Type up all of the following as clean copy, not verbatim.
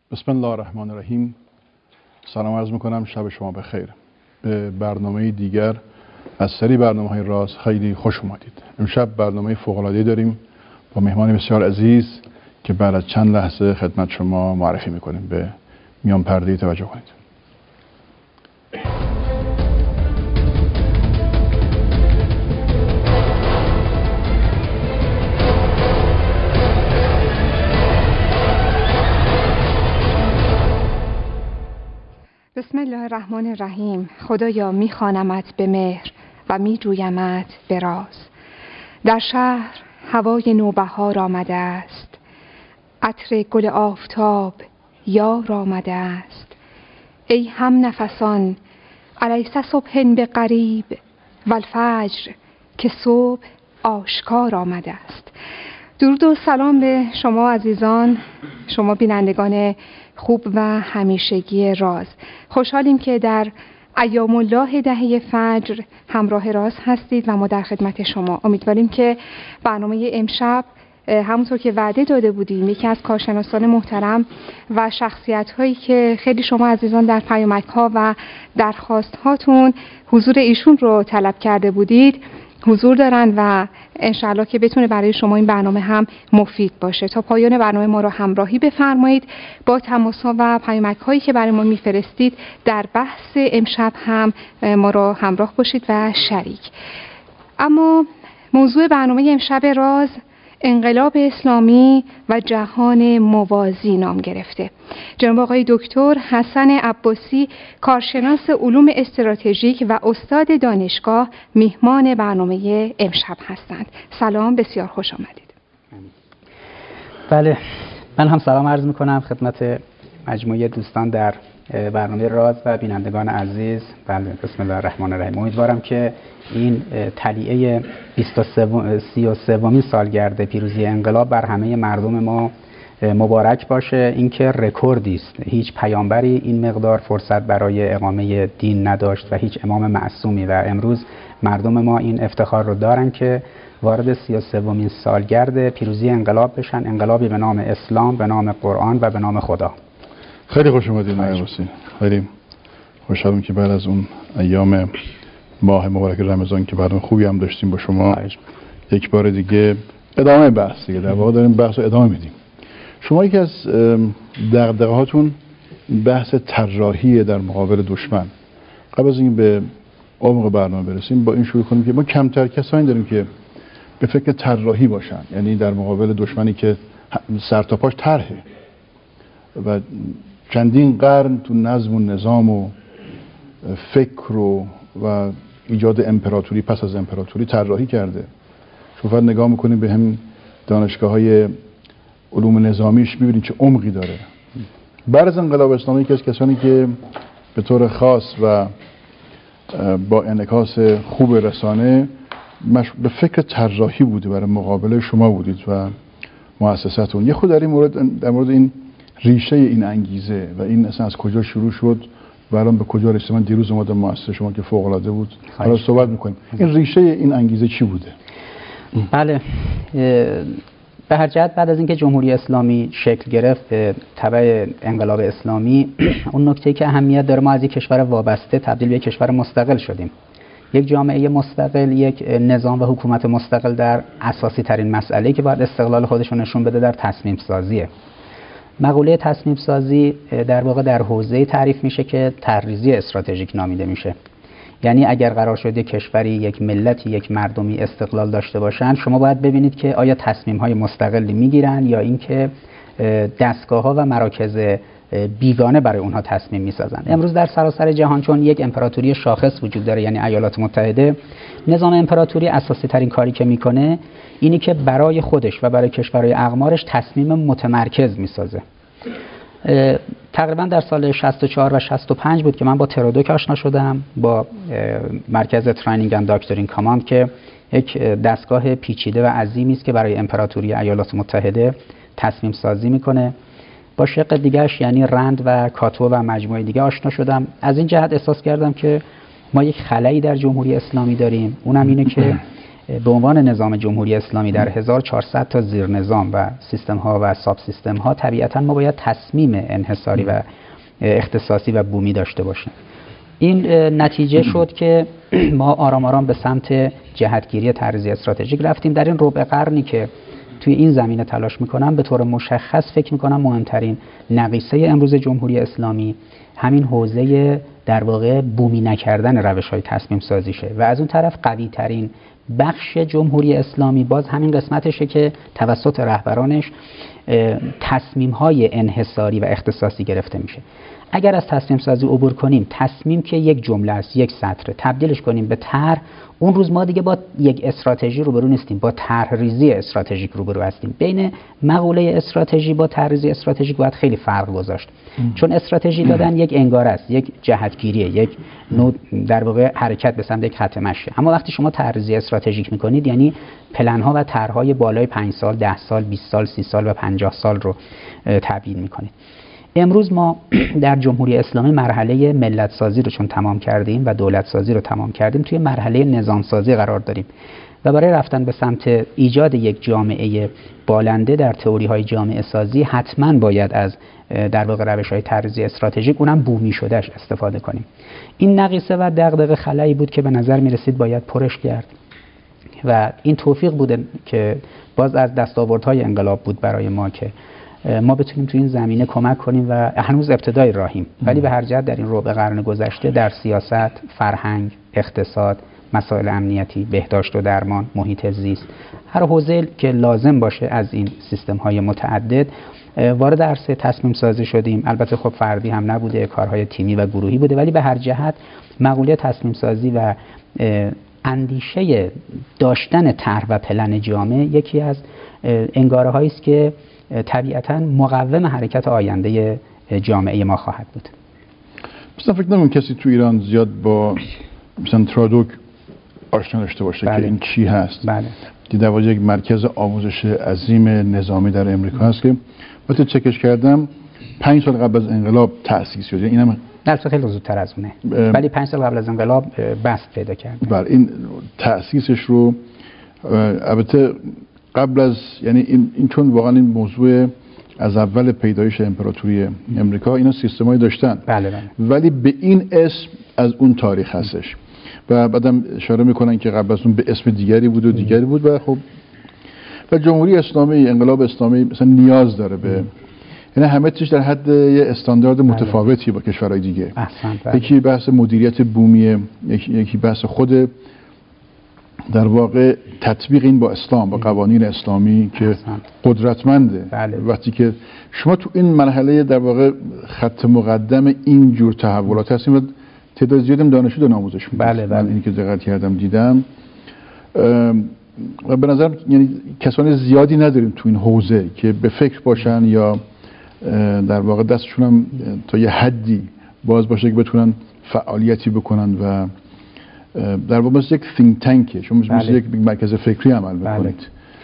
بسم الله الرحمن الرحیم. سلام عرض میکنم، شب شما بخیر. به برنامه دیگر از سری برنامه‌های راز خیلی خوش اومدید. امشب برنامه فوق‌العاده‌ای داریم با مهمان بسیار عزیز که بعد از چند لحظه خدمت شما معرفی میکنیم. به میان پرده توجه کنید. بسم الله الرحمن الرحیم. خدایا میخوانمت به مهر و میجویمت به راز. در شهر هوای نوبهار آمده است، عطر گل آفتاب یار آمده است. ای هم نفسان الیس صبح به قریب و الفجر که صبح آشکار آمده است. درود و سلام به شما عزیزان، شما بینندگان خوب و همیشگی راز. خوشحالیم که در ایام الله دهه فجر همراه راز هستید و ما در خدمت شما. امیدواریم که برنامه امشب همونطور که وعده داده بودیم یکی از کارشناسان محترم و شخصیت هایی که خیلی شما عزیزان در پیامک ها و درخواست هاتون حضور ایشون رو طلب کرده بودید حضور دارن و انشالله که بتونه برای شما این برنامه هم مفید باشه. تا پایان برنامه ما رو همراهی بفرمایید با تماس‌ها و پیامک‌هایی که برای ما میفرستید. در بحث امشب هم ما رو همراه باشید و شریک. اما موضوع برنامه امشب راز انقلاب اسلامی و جهان موازی نام گرفته. جناب آقای دکتر حسن عباسی، کارشناس علوم استراتژیک و استاد دانشگاه، میهمان برنامه امشب هستند. سلام، بسیار خوش آمدید. بله، من هم سلام عرض میکنم خدمت مجموعه دوستان در برنامه راز و بینندگان عزیز. بله، بسم الله الرحمن الرحیم. امیدوارم که این تلیعه 33مین سالگرد پیروزی انقلاب بر همه مردم ما مبارک باشه. این که رکوردی است، هیچ پیامبری این مقدار فرصت برای اقامه دین نداشت و هیچ امام معصومی، و امروز مردم ما این افتخار رو دارن که وارد 33مین سالگرد پیروزی انقلاب بشن، انقلابی به نام اسلام، به نام قرآن و به نام خدا. خیلی خوش اومدید آقای عباسی. خیلی خوشحالم که بعد از اون ایام ماه مبارک رمضان که برنامه خوبی هم داشتیم با شما یک بار دیگه ادامه بحث دیگه در واقع داریم بحث رو ادامه میدیم. شما یکی از دغدغه‌هاتون بحث طراحی در مقابل دشمن. قبل از این به عمق برنامه برسیم با این شروع کنیم که ما کمتر کسانی داریم که به فکر طراحی باشن، یعنی در مقابل دشمنی که سر تا پاش طرحه و چندین قرن تو نظم و نظام و فکر و ایجاد امپراتوری پس از امپراتوری طراحی کرده. شما فقط نگاه میکنید به همین دانشگاه‌های علوم نظامیش ببینید چه عمقی داره. بعد از انقلاب اسلامی یکی از کسانی که به طور خاص و با انعکاس خوب رسانه به فکر طراحی بوده برای مقابله شما بودید و مؤسساتون. یه خود در مورد این ریشه این انگیزه و این اصلا از کجا شروع شد و الان به کجا رسید. من دیروز اومدم مؤسسه شما که فوق العاده بود، حالا صحبت میکنیم. این ریشه این انگیزه چی بوده؟ بله، به هر جهت بعد از اینکه جمهوری اسلامی شکل گرفت به تبع انقلاب اسلامی، اون نکته که اهمیت داره، ما از یک کشور وابسته تبدیل به یک کشور مستقل شدیم. یک جامعه مستقل، یک نظام و حکومت مستقل در اساسی ترین مسئله که باید استقلال خودش رو نشون بده در تصمیم سازیه. مقوله تصمیم سازی در واقع در حوزه تعریف میشه که طرحریزی استراتژیک نامیده میشه. یعنی اگر قرار شد یک کشوری، یک ملتی، یک مردمی استقلال داشته باشن، شما باید ببینید که آیا تصمیم‌های مستقلی میگیرن یا اینکه دستگاه‌ها و مراکز بیگانه برای اونها تصمیم میسازن. امروز در سراسر جهان چون یک امپراتوری شاخص وجود داره، یعنی ایالات متحده، نظام امپراتوری اساسی ترین کاری که میکنه اینی که برای خودش و برای کشورهای اقمارش تصمیم متمرکز میسازه. تقریبا در سال 64 و 65 بود که من با ترودوک آشنا شدم، با مرکز ترینینگ اند داکترین کاماند که یک دستگاه پیچیده و عظیمی است که برای امپراتوری ایالات متحده تصمیم سازی میکنه. با شق دیگهش یعنی رند و کاتو و مجموعه دیگه آشنا شدم. از این جهت احساس کردم که ما یک خلایی در جمهوری اسلامی داریم، اونم اینه که به عنوان نظام جمهوری اسلامی در 1400 تا زیر نظام و سیستم ها و ساب سیستم ها، طبیعتا ما باید تصمیم انحصاری و اختصاصی و بومی داشته باشیم. این نتیجه شد که ما آرام آرام به سمت جهتگیری طرح‌ریزی استراتژیک رفتیم. در این ربع قرنی که توی این زمینه تلاش میکنم، به طور مشخص فکر میکنم مهمترین نقیصه امروز جمهوری اسلامی همین حوزه در واقع بومی نکردن روش‌های تصمیم سازیشه و از اون طرف قوی ترین بخش جمهوری اسلامی باز همین قسمتشه که توسط رهبرانش تصمیم‌های انحصاری و اختصاصی گرفته میشه. اگر از تصمیم سازی عبور کنیم، تصمیم که یک جمله است، یک سطر، تبدیلش کنیم به طرح، اون روز ما دیگه با یک استراتژی روبرو نیستیم، با طرح‌ریزی استراتژیک روبرو هستیم. بین مقوله استراتژی با طرح‌ریزی استراتژیک باید خیلی فرق گذاشت، چون استراتژی دادن یک انگاره است، یک جهتگیریه، یک نوع در واقع حرکت به سمت یک خط مشی. اما وقتی شما طرح‌ریزی استراتژیک میکنید، یعنی پلن‌ها و طرح‌های بالای 5 سال، 10 سال، 20 سال، 30 سال و 50 سال رو تبیین میکنید. امروز ما در جمهوری اسلامی مرحله ملت سازی رو چون تمام کردیم و دولت سازی رو تمام کردیم، توی مرحله نظام سازی قرار داریم و برای رفتن به سمت ایجاد یک جامعه بالنده در تئوری های جامعه سازی حتما باید از در واقع روش های طرح‌ریزی استراتژیک، اونم بومی شدهش، استفاده کنیم. این نقیصه و دغدغه خلایی بود که به نظر می رسید باید پرش کرد و این توفیق بوده که باز از دستاوردهای انقلاب بود برای ما که ما بتونیم تو این زمینه کمک کنیم و هنوز ابتدای راهیم، ولی به هر جهت در این ربع قرن گذشته در سیاست، فرهنگ، اقتصاد، مسائل امنیتی، بهداشت و درمان، محیط زیست، هر حوزه که لازم باشه از این سیستم های متعدد وارد عرصه تصمیم سازی شدیم. البته خب فردی هم نبوده، کارهای تیمی و گروهی بوده، ولی به هر جهت مقوله تصمیم سازی و اندیشه داشتن طرح و پلن جامع یکی از انگاره هایی است که طبیعتاً مقوم حرکت آینده جامعه ما خواهد بود. مثلا فکر نمی‌کنم کسی تو ایران زیاد با مثلا ترادوک آشنا داشته باشه که این چی هست. بله. دیدم یک مرکز آموزش عظیم نظامی در امریکا هست که وقتی چکش کردم 5 سال قبل از انقلاب تأسیس شده. اینم درست خیلی زودتر از اونه، ولی 5 سال قبل از انقلاب بست پیدا کرد. بله، این تأسیسش رو البته قبل از، یعنی این چون واقعا این موضوع از اول پیدایش امپراتوری امریکا اینا سیستمایی داشتن. بله بله. ولی به این اسم از اون تاریخ هستش و بعدم اشاره میکنن که قبل از اون به اسم دیگری بود و دیگری بود و خب و جمهوری اسلامی، انقلاب اسلامی مثلا نیاز داره به، یعنی همه چیز در حد یه استاندارد متفاوتی با کشورهای دیگه. یکی بحث مدیریت بومیه، یکی بحث خود در واقع تطبیق این با اسلام، با قوانین اسلامی که قدرتمنده. بله. وقتی که شما تو این مرحله در واقع خط مقدم این جور تحولات هستیم و تعداد زیادی دانشجو دارن آموزش میدن. بله بله. اینی که دقت کردم دیدم و به نظر یعنی کسان زیادی نداریم تو این حوزه که به فکر باشن یا در واقع دستشون هم تا یه حدی باز باشه که بتونن فعالیتی بکنن و در واقع مثل یک think tank، شما مثل یک مرکز فکری عمل بکنید.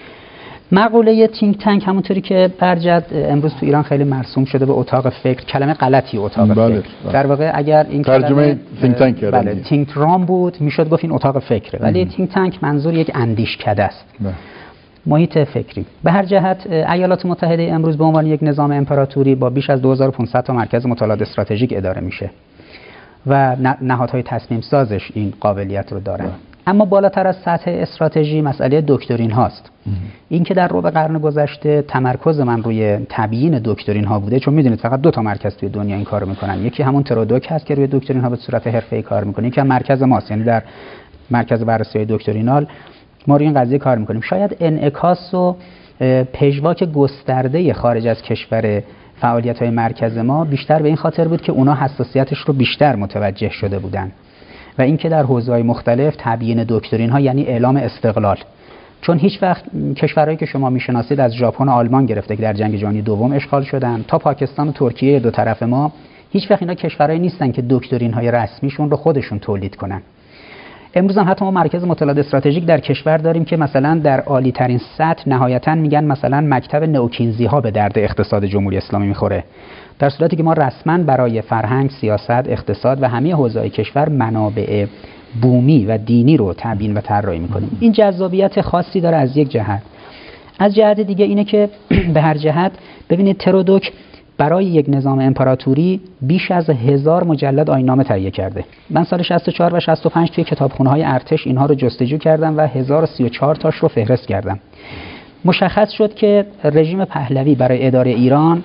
مقوله think tank همونطوری که برجد امروز تو ایران خیلی مرسوم شده به اتاق فکر، کلمه غلطی اتاق فکر. در واقع اگر این ترجمه think tank کردن، بله think room بود میشد گفت این اتاق فکره، ولی think tank منظور یک اندیشکده است. محیط فکری. به هر جهت ایالات متحده امروز به عنوان یک نظام امپراتوری با بیش از 2500 تا مرکز مطالعات استراتژیک اداره میشه و نهادهای تصمیم سازش این قابلیت رو دارن. اما بالاتر از سطح استراتژی مسئله دکترین هاست. این که در ربع قرن گذشته تمرکز من روی تبیین دکترین ها بوده، چون میدونید فقط 2 تا مرکز توی دنیا این کارو میکنن. یکی همون ترادوک هست که روی دکترین ها به صورت حرفه‌ای کار میکنه، یکی هم مرکز ماست، یعنی در مرکز بررسی دکترینال ما روی این قضیه کار میکنیم. شاید انعکاس و پژواک گسترده خارج از کشور فعالیت‌های مرکز ما بیشتر به این خاطر بود که اونا حساسیتش رو بیشتر متوجه شده بودن و اینکه در حوزه‌های مختلف تبیین دکترین‌ها یعنی اعلام استقلال، چون هیچ وقت کشورهایی که شما میشناسید از ژاپن و آلمان گرفته که در جنگ جهانی دوم اشغال شدن تا پاکستان و ترکیه دو طرف ما، هیچ وقت اینا کشورهایی نیستن که دکترین‌های رسمیشون رو خودشون تولید کنن. امروز هم حتی ما مرکز مطالعات استراتژیک در کشور داریم که مثلا در عالی ترین سطح نهایتاً میگن مثلا مکتب نوکینزی ها به درد اقتصاد جمهوری اسلامی میخوره، در صورتی که ما رسما برای فرهنگ، سیاست، اقتصاد و همه حوزه‌های کشور منابع بومی و دینی رو تبیین و طراحی میکنیم. این جذابیت خاصی داره از یک جهت. از جهت دیگه اینه که به هر جهت ببینید ترودوک برای یک نظام امپراتوری بیش از 1000 مجلد آیین‌نامه تهیه کرده. من سال 64 و 65 توی کتابخونه‌های ارتش اینها رو جستجو کردم و 1034 تاش رو فهرست کردم. مشخص شد که رژیم پهلوی برای اداره ایران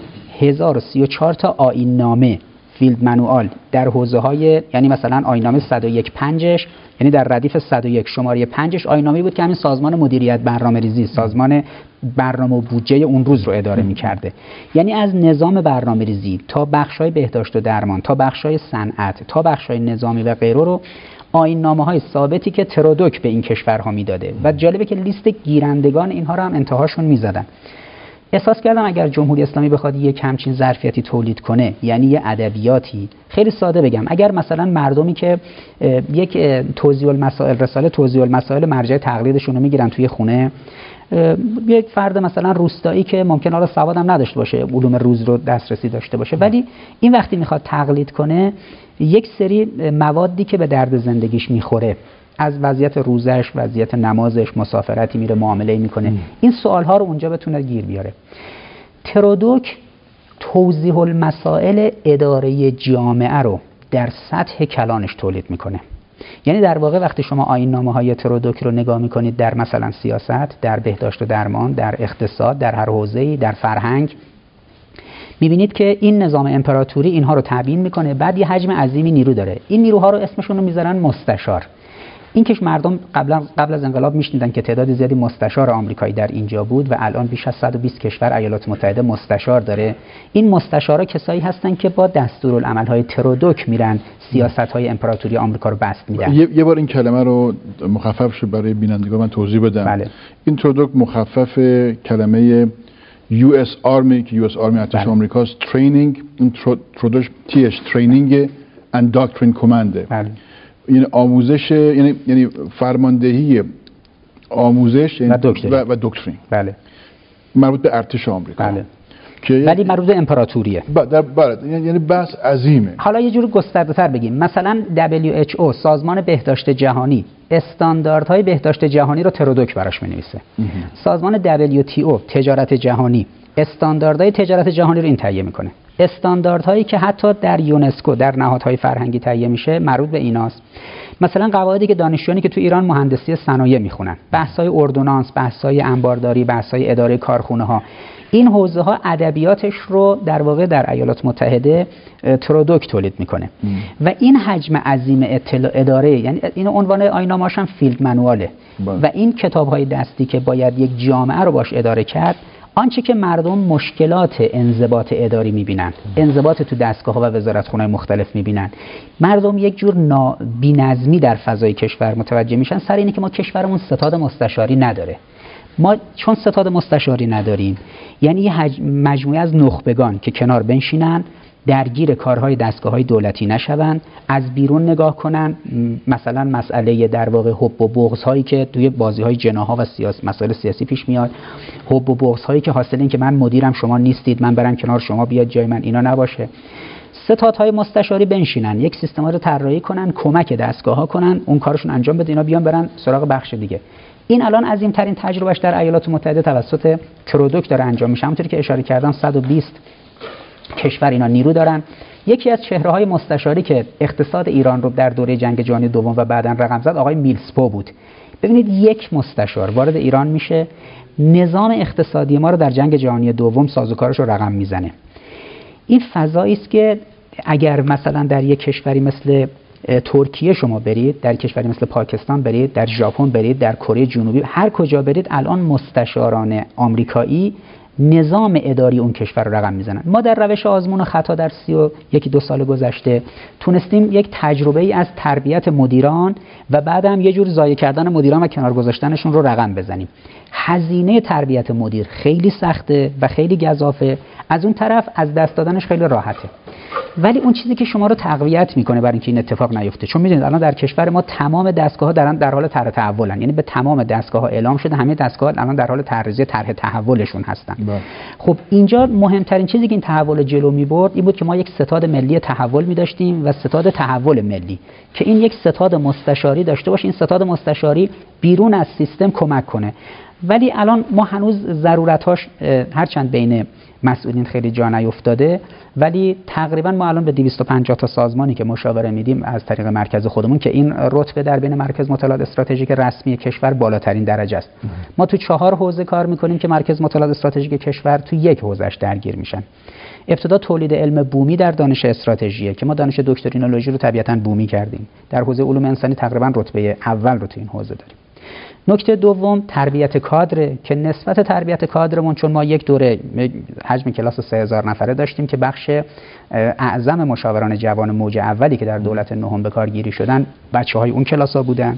1034 تا آیین‌نامه فیلد منوال در حوزه‌های، یعنی مثلا آیین‌نامه 101.5ش، یعنی در ردیف 101 شماره 5ش آیین‌نامه‌ای بود که همین سازمان مدیریت برنامه‌ریزی، سازمان برنامه و بودجه اون روز رو اداره می‌کرده. یعنی از نظام برنامه‌ریزی تا بخش‌های بهداشت و درمان، تا بخش‌های صنعت، تا بخش‌های نظامی و غیره رو آیین‌نامه‌های ثابتی که ترودوک به این کشورها میداده و جالبه که لیست گیرندگان اینها رو هم انتهاشون می‌زدن. احساس کردم اگر جمهوری اسلامی بخواد یک همچین ظرفیتی تولید کنه، یعنی یه ادبیاتی، خیلی ساده بگم، اگر مثلا مردمی که یک توضیح المسائل، رساله توضیح المسائل مرجع تقلیدشون رو میگیرن توی خونه، یک فرد مثلا روستایی که ممکن حالا سواد هم نداشته باشه، علوم روز رو دسترسی داشته باشه، ولی این وقتی میخواد تقلید کنه یک سری موادی که به درد زندگیش میخوره، از وضعیت روزش، وضعیت نمازش، مسافرتی میره، معامله‌ای میکنه، این سوالها رو اونجا بتونه گیر بیاره. ترودوک توضیح المسائل اداره جامعه رو در سطح کلانش تولید میکنه. یعنی در واقع وقتی شما آیین‌نامه‌های ترودوک رو نگاه میکنید در مثلا سیاست، در بهداشت و درمان، در اقتصاد، در هر حوزه‌ای، در فرهنگ، میبینید که این نظام امپراتوری اینها رو تبیین میکنه. بعد یه حجم عظیمی نیرو داره. این نیروها رو اسمشون رو میذارن مستشار. این که مردم قبل از انقلاب میشنیدن که تعداد زیادی مستشار آمریکایی در اینجا بود و الان بیش از 120 کشور ایالات متحده مستشار داره. این مستشارا کسایی هستن که با دستورالعمل‌های ترودوک میرن سیاست‌های امپراتوری آمریکا رو بست میدن. یه بار این کلمه رو مخفف شد برای بینندگان من توضیح بدم. بله. این ترودوک مخفف کلمه US Army که US Army ارتش آمریکاست، ترینینگ، این ترودوک تیش ترینینگ and doctrine command. بله. یعنی آموزش، یعنی فرماندهی، آموزش و دکترین. و دکترین. بله. مربوط به ارتش آمریکا. بله. ولی مربوط به امپراتوریه. یعنی بحث عظیمه. حالا یه جور گسترده‌تر بگیم، مثلا WHO، سازمان بهداشت جهانی، استانداردهای بهداشت جهانی رو ترودوک براش می‌نویسه. سازمان WTO، تجارت جهانی، استانداردهای تجارت جهانی رو این تهیه میکنه. استانداردهایی که حتی در یونسکو، در نهادهای فرهنگی تهیه میشه، مربوط به ایناست. مثلا قواعدی که دانشجویانی که تو ایران مهندسی صنایع میخونن، بحث‌های اردونانس، بحث‌های انبارداری، بحث‌های اداره کارخونه‌ها، این حوزه‌ها ادبیاتش رو در واقع در ایالات متحده ترودوک تولید میکنه. و این حجم عظیم اداره، یعنی این عنوان آیین‌نامه‌اش هم فیلد منواله. و این کتاب‌های دستی که باید یک جامعه رو باش اداره کرد، آنچه که مردم مشکلات انضباط اداری میبینن، انضباط تو دستگاه‌ها و وزارتخونه‌های مختلف میبینن، مردم یک جور بی‌نظمی در فضای کشور متوجه میشن سر اینه که ما کشورمون ستاد مستشاری نداره. ما چون ستاد مستشاری نداریم، یعنی یه مجموعه از نخبگان که کنار بنشینن، درگیر کارهای دستگاه‌های دولتی نشون، از بیرون نگاه کنن، مثلا مسئله در واقع حب و بغض هایی که توی بازی‌های جناح‌ها و مسائل سیاسی پیش میاد، حب و بغض هایی که حاصل این که من مدیرم شما نیستید، من برم کنار شما بیاد جای من، اینا نباشه. ستادهای مستشاری بنشینن، یک سیستم رو طراحی کنن، کمک دستگاه‌ها کنن، اون کارشون انجام بده، اینا بیان برن سراغ بخش دیگه. این الان عظیم‌ترین تجربهش در ایالات متحده توسط ترودوک داره انجام میشه. همونطوری که اشاره کردم 120 کشور اینا نیرو دارن. یکی از چهره‌های مستشاری که اقتصاد ایران رو در دوره جنگ جهانی دوم و بعداً رقم زد آقای میلسپو بود. ببینید یک مستشار وارد ایران میشه، نظام اقتصادی ما رو در جنگ جهانی دوم سازوکارش رو رقم میزنه. این فضایی است که اگر مثلا در یک کشوری مثل ترکیه شما برید، در کشوری مثل پاکستان برید، در ژاپن برید، در کره جنوبی، هر کجا برید الان مستشاران آمریکایی نظام اداری اون کشور رو رقم میزنن. ما در روش آزمون و خطا در 31-2 سال گذشته تونستیم یک تجربه ای از تربیت مدیران و بعد هم یه جور ضایع کردن مدیران و کنار گذاشتنشون رو رقم بزنیم. هزینه تربیت مدیر خیلی سخته و خیلی گزافه، از اون طرف از دست دادنش خیلی راحته. ولی اون چیزی که شما رو تقویت میکنه برای اینکه این اتفاق نیفته، چون میدونید الان در کشور ما تمام دستگاه‌ها در حال طرح تحولن، یعنی به تمام دستگاه‌ها اعلام شده همه دستگاه‌ها الان در حال طرح تحولشون هستن. خب اینجا مهمترین چیزی که این تحول جلو میبرد این بود که ما یک ستاد ملی تحول می‌داشتیم و ستاد تحول ملی که این یک ستاد مستشاری داشته باشه، این ستاد مستشاری بیرون از سیستم کمک کنه. ولی الان ما هنوز ضرورت‌هاش هرچند بین مسئولین خیلی جا نیفتاده، ولی تقریبا ما الان به 250 تا سازمانی که مشاوره میدیم از طریق مرکز خودمون که این رتبه در بین مرکز مطالعات استراتژیک رسمی کشور بالاترین درجه است. ما تو 4 حوزه کار میکنیم که مرکز مطالعات استراتژیک کشور تو 1 حوزهش درگیر میشن. ابتدا تولید علم بومی در دانش استراتژیه که ما دانش دکترینولوژی رو طبیعتاً بومی کردیم. در حوزه علوم انسانی تقریبا رتبه اول رو تو این حوزه داریم. نکته دوم تربیت کادر که نسبت تربیت کادرمون، چون ما یک دوره حجم کلاس 3000 نفره داشتیم که بخش اعظم مشاوران جوان موج اولی که در دولت نهم به کار گیری شدن بچه‌های اون کلاس‌ها بودن.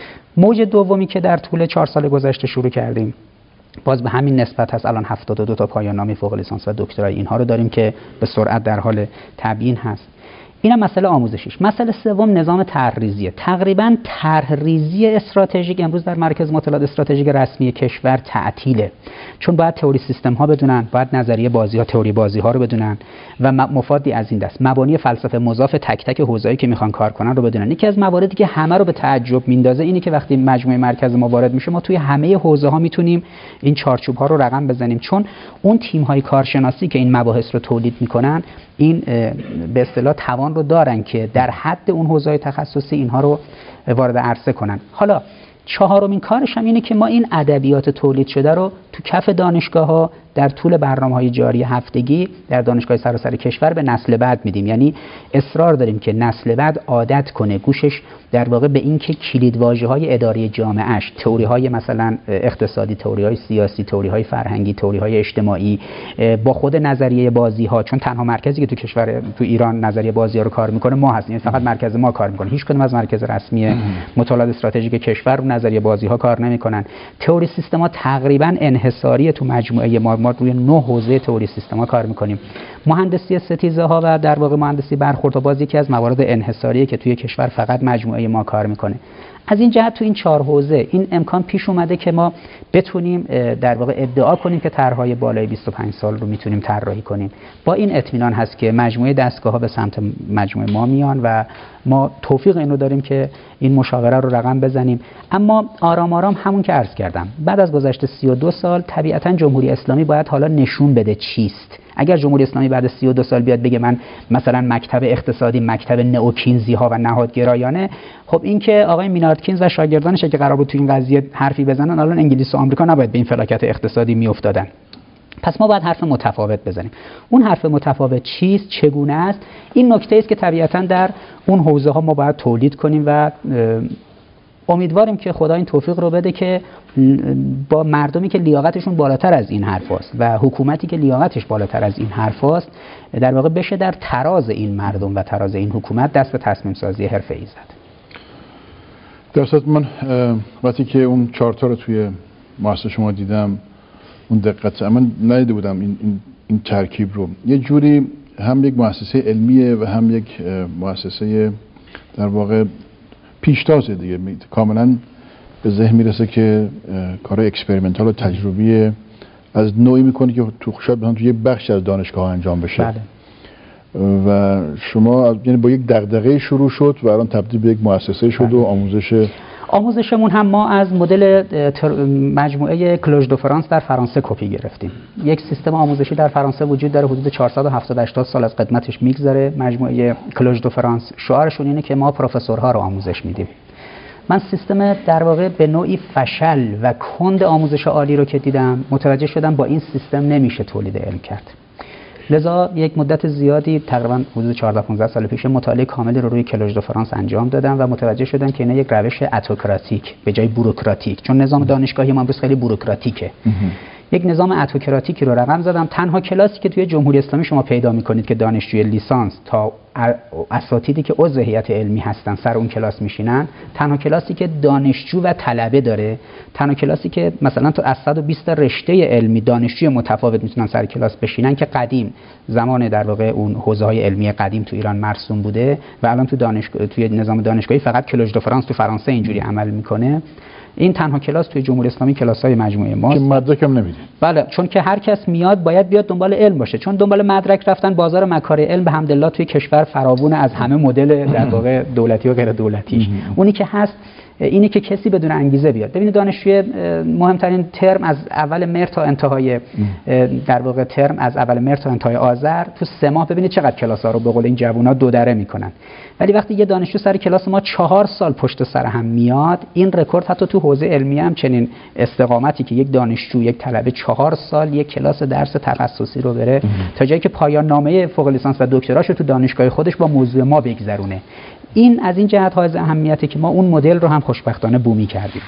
موج دومی که در طول 4 سال گذشته شروع کردیم باز به همین نسبت هست، الان 72 تا پایان نامه فوق لیسانس و دکترای اینها رو داریم که به سرعت در حال تبیین هست. اینم مسئله آموزشیش. مسئله سوم نظام طرح‌ریزیه. تقریباً طرح‌ریزی استراتژیک امروز در مرکز مطالعات استراتژیک رسمی کشور تعطیله، چون باید تئوری سیستم ها بدونن، باید نظریه بازی ها، تئوری بازی ها رو بدونن و مفادی از این دست مبانی فلسفه مضاف تک تک حوزه‌ای که میخوان کار کنن رو بدونن. یکی از مواردی که همه رو به تعجب میندازه اینه که وقتی مجموعه مرکز ما وارد میشه ما توی همه حوزه ها میتونیم این چارچوب ها رو رقم بزنیم، چون اون تیم های کارشناسی که این مباحث رو تولید میکنن این به اصطلاح توان رو دارن که در حد اون حوزه‌های تخصصی اینها رو وارد عرصه کنن. حالا چهارمین کارش هم اینه که ما این ادبیات تولید شده رو تو کف دانشگاه‌ها در طول برنامه‌های جاری هفتگی در دانشگاه سراسر کشور به نسل بعد میدیم. یعنی اصرار داریم که نسل بعد عادت کنه گوشش در واقع به این که کلیدواژه‌های اداری جامعه‌اش، تئوری‌های مثلا اقتصادی، تئوری‌های سیاسی، تئوری‌های فرهنگی، تئوری‌های اجتماعی با خود نظریه بازی‌ها، چون تنها مرکزی که تو ایران نظریه بازی‌ها رو کار می‌کنه ما هستیم، فقط مرکز ما کار می‌کنه، هیچ کدوم از مرکز رسمی مطالعات استراتژیک کشور رو نظریه بازی‌ها کار نمی‌کنن. تئوری سیستم‌ها تقریباً انحصاری تو مجموعه ما روی 9 حوزه تئوری سیستم‌ها کار می‌کنیم. مهندسی ستیزه‌ها و در واقع مهندسی برخورد باز یکی از موارد انحصاریه که توی کشور فقط مجموعه ما کار می‌کنه. از این جهت تو این 4 حوزه این امکان پیش اومده که ما بتونیم در واقع ادعا کنیم که طرح‌های بالای 25 سال رو میتونیم طراحی کنیم. با این اطمینان هست که مجموعه دستگاه‌ها به سمت مجموعه ما میان و ما توفیق این رو داریم که این مشاوره رو رقم بزنیم. اما آرام آرام همون که عرض کردم بعد از گذشت 32 سال طبیعتاً جمهوری اسلامی باید حالا نشون بده چیست. اگر جمهوری اسلامی بعد از 32 سال بیاد بگه من مثلا مکتب اقتصادی، مکتب نئوکینزی ها و نهادگرایانه، خب این که آقای مینارد کینز و شاگردانش که قرار بود تو این قضیه حرفی بزنن الان انگلیس و آمریکا نباید به این فلاکت اقتصادی میافتادن. پس ما باید حرف متفاوت بزنیم. اون حرف متفاوت چیست، چگونه است؟ این نکته است که طبیعتاً در اون حوزه ها ما باید تولید کنیم و امیدواریم که خدا این توفیق رو بده که با مردمی که لیاقتشون بالاتر از این حرف است و حکومتی که لیاقتش بالاتر از این حرف است در واقع بشه در تراز این مردم و تراز این حکومت دست به تصمیم سازی حرفه‌ای زد. در صورت من وقتی که اون 4 تا رو توی مؤسسه شما دیدم اون دقت من ندیده بودم این ترکیب رو. یه جوری هم یک مؤسسه علمیه و هم یک مؤسسه در واقع پیشتازه دیگه، کاملا به ذهن میرسه که کار اکسپریمنتال و تجربی از نوعی میکنه که شاید تو یه بخش از دانشگاه انجام بشه. بله. و شما یعنی با یک دغدغه شروع شد و الان تبدیل به یک مؤسسه شد. بله. و آموزشمون هم ما از مدل مجموعه کلوژ دو فرانس در فرانسه کپی گرفتیم. یک سیستم آموزشی در فرانسه وجود داره، حدود 470 سال از قدمتش میگذره. مجموعه کلوژ دو فرانس شعارشون اینه که ما پروفسورها رو آموزش میدیم. من سیستم در واقع به نوعی فشل و کند آموزش عالی رو که دیدم متوجه شدم با این سیستم نمیشه تولید علم کرد. لذا یک مدت زیادی تقریبا حدود 14-15 سال پیش مطالعه کاملی رو روی کلوژ دو فرانس انجام دادم و متوجه شدم که اینا یک روش اتوکراتیک به جای بوروکراتیک، چون نظام دانشگاهی ما امروز خیلی بوروکراتیکه، یک نظام اتوکراتیکی رو رقم زدم. تنها کلاسی که توی جمهوری اسلامی شما پیدا می‌کنید که دانشجوی لیسانس تا اساتیدی که عضو هیئت علمی هستن سر اون کلاس میشینن، تنها کلاسی که دانشجو و طلبه داره، تنها کلاسی که مثلا تو از 120 رشته علمی دانشجوی متفاوت میتونن سر کلاس بشینن که قدیم زمان در واقع اون حوزه‌های علمی قدیم تو ایران مرسوم بوده و الان توی نظام دانشگاهی فقط کلوژ دو فرانس تو فرانسه اینجوری عمل میکنه. این تنها کلاس توی جمهوری اسلامی کلاس‌های مجموعه ماست که مدرک هم نمیده. بله، چون که هر کس میاد باید بیاد دنبال علم باشه، چون دنبال مدرک رفتن بازار مکاره علم به حمدالله توی کشور فراوونه از همه مدل در واقع دولتی و غیر دولتیش. اونی که هست اینه که کسی بدون انگیزه بیاد. ببینید دانشجوی مهمترین ترم از اول مهر تا انتهای در واقع ترم از اول مهر تا انتهای آذر تو 3 ماه ببینید چقدر کلاس‌ها رو به قول این جوونا 2 دره میکنن. ولی وقتی یه دانشجو سر کلاس ما 4 سال پشت سر هم میاد، این رکورد حتی تو حوزه علمی هم چنین استقامتی که یک دانشجو یک طلبه 4 سال یک کلاس درس تخصصی رو بره تا جایی که پایان نامه فوق لیسانس و دکتراشو تو دانشگاه خودش با موضوع ما بگذرونه. این از این جهت های اهمیته که ما اون مدل رو هم خوشبختانه بومی کردیم.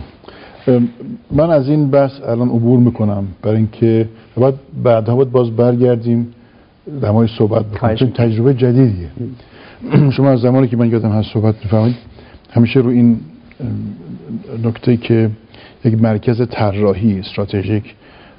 من از این بحث الان عبور میکنم برای اینکه بعدها باز برگردیم در مورد صحبت بکنیم، چون تجربه جدیدیه. شما از زمانی که من یادم هست صحبت میفرمایید همیشه رو این نکته که یک مرکز طراحی استراتژیک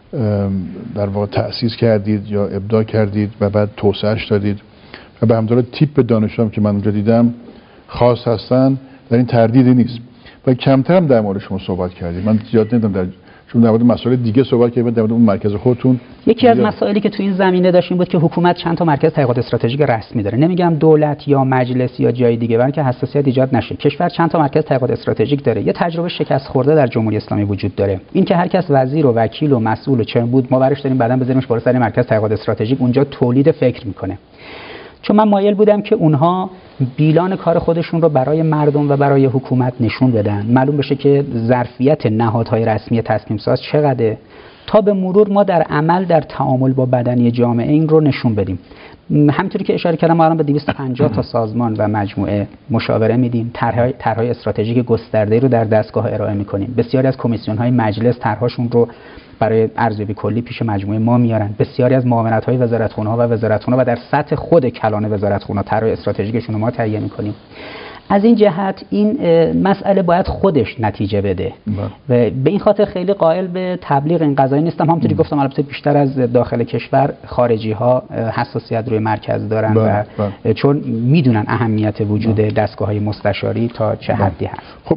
در واقع تأسیس کردید یا ابداع کردید و بعد توسعه‌اش دادید و به همدلله تیپ دانشجوام که من اونجا دیدم خاص هستن، در این تردیدی نیست و کمتر هم در مورد شما صحبت کردید. من زیاد نمیدونم چون در مورد مسائل دیگه صحبت کردید، در مورد اون مرکز خودتون. یکی از مسائلی که تو این زمینه داشتیم بود که حکومت چند تا مرکز تحقیقات استراتژیک رسمی داره. نمیگم دولت یا مجلس یا جای دیگه، برای که حساسیت ایجاد نشه. کشور چند تا مرکز تحقیقات استراتژیک داره. یه تجربه شکست خورده در جمهوری اسلامی وجود داره. این که هر کس وزیر و وکیل و مسئول و چه بود ما برش داریم بعداً بزنیمش بالا سر مرکز تحقیقات استراتژیک اونجا تولید فکر میکنه. چون من مایل بودم که اونها بیلان کار خودشون رو برای مردم و برای حکومت نشون بدن، معلوم بشه که ظرفیت نهادهای رسمی تصمیم ساز چقدره، تا به مرور ما در عمل در تعامل با بدنی جامعه این رو نشون بدیم. همونطوری که اشاره کردم ما الان به 250 تا سازمان و مجموعه مشاوره میدیم، طرح‌های استراتژیک گسترده‌ای رو در دستگاه ارائه میکنیم. بسیاری از کمیسیون‌های مجلس طرح‌هاشون رو برای ارزیابی کلی پیش مجموعه ما میارن. بسیاری از معاونت‌های وزارتخونه‌ها و وزارتخونه و در سطح خود کلان وزارتخونه طرح استراتژیکشون ما تهیه می‌کنیم. از این جهت این مسئله باید خودش نتیجه بده و به این خاطر خیلی قائل به تبلیغ این قضایی نیستم. همونطوری گفتم البته بیشتر از داخل کشور خارجی‌ها حساسیت روی مرکز دارن و چون میدونن اهمیت وجود دستگاه‌های مستشاری تا چه حدی هست. خب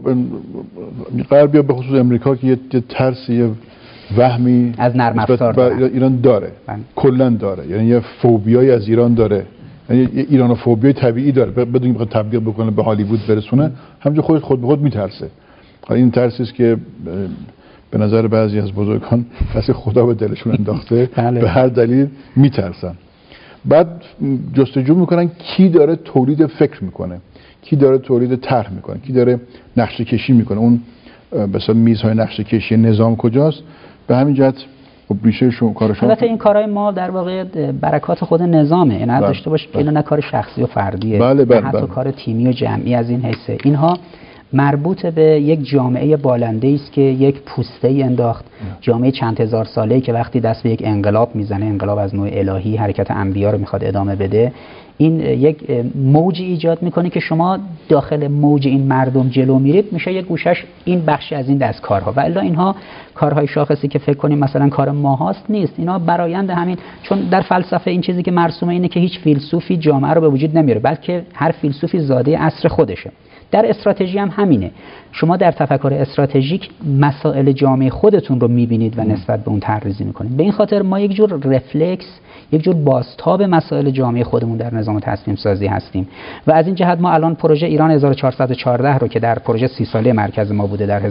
قرار بیا به خصوص امریکا که یه ترسی وهمی از نرم افزار ایران داره، کلا داره، یعنی یه فوبیایی از ایران داره، یعنی ایرانوفوبیای طبیعی داره، بدون اینکه تبلیغ بکنه به هالیوود برسونه، همونجوری خود به خود میترسه. این ترسی است که به نظر بعضی از بزرگان دست خدا به دلشون انداخته. به هر دلیل میترسن. بعد جستجو میکنن کی داره تولید فکر میکنه، کی داره تولید طرح میکنه، کی داره نقشه کشی میکنه، اون مثلا میزهای نقشه کشی نظام کجاست. به همین جهت ریشه کار شما. البته این کارهای ما در واقع برکات خود نظامه، یعنی داشته باشید که اینا نه کار شخصی و فردیه، حتی کار تیمی و جمعی از این حیثه. اینها مربوط به یک جامعه بالنده است که یک پوسته ای انداخت، جامعه چند هزار ساله‌ای که وقتی دست به یک انقلاب میزنه، انقلاب از نوع الهی، حرکت انبیا رو میخواد ادامه بده، این یک موجی ایجاد میکنه که شما داخل موج این مردم جلو میرید، میشه یک گوشش این بخشی از این دستکارها. و الا اینها کارهای شاخصی که فکر کنیم مثلا کار ما هاست نیست، اینا برآیند همین. چون در فلسفه این چیزی که مرسومه اینه که هیچ فیلسوفی جامعه رو به وجود نمیاره، بلکه هر فیلسوفی زاده عصر خودشه. در استراتژی هم همینه. شما در تفکر استراتژیک مسائل جامعه خودتون رو میبینید و نسبت به اون طرح‌ریزی میکنید. به این خاطر ما یک جور رفلکس، یک جور بازتاب مسائل جامعه خودمون در نظام تصمیم سازی هستیم. و از این جهت ما الان پروژه ایران 1414 رو که در پروژه 30 ساله مرکز ما بوده در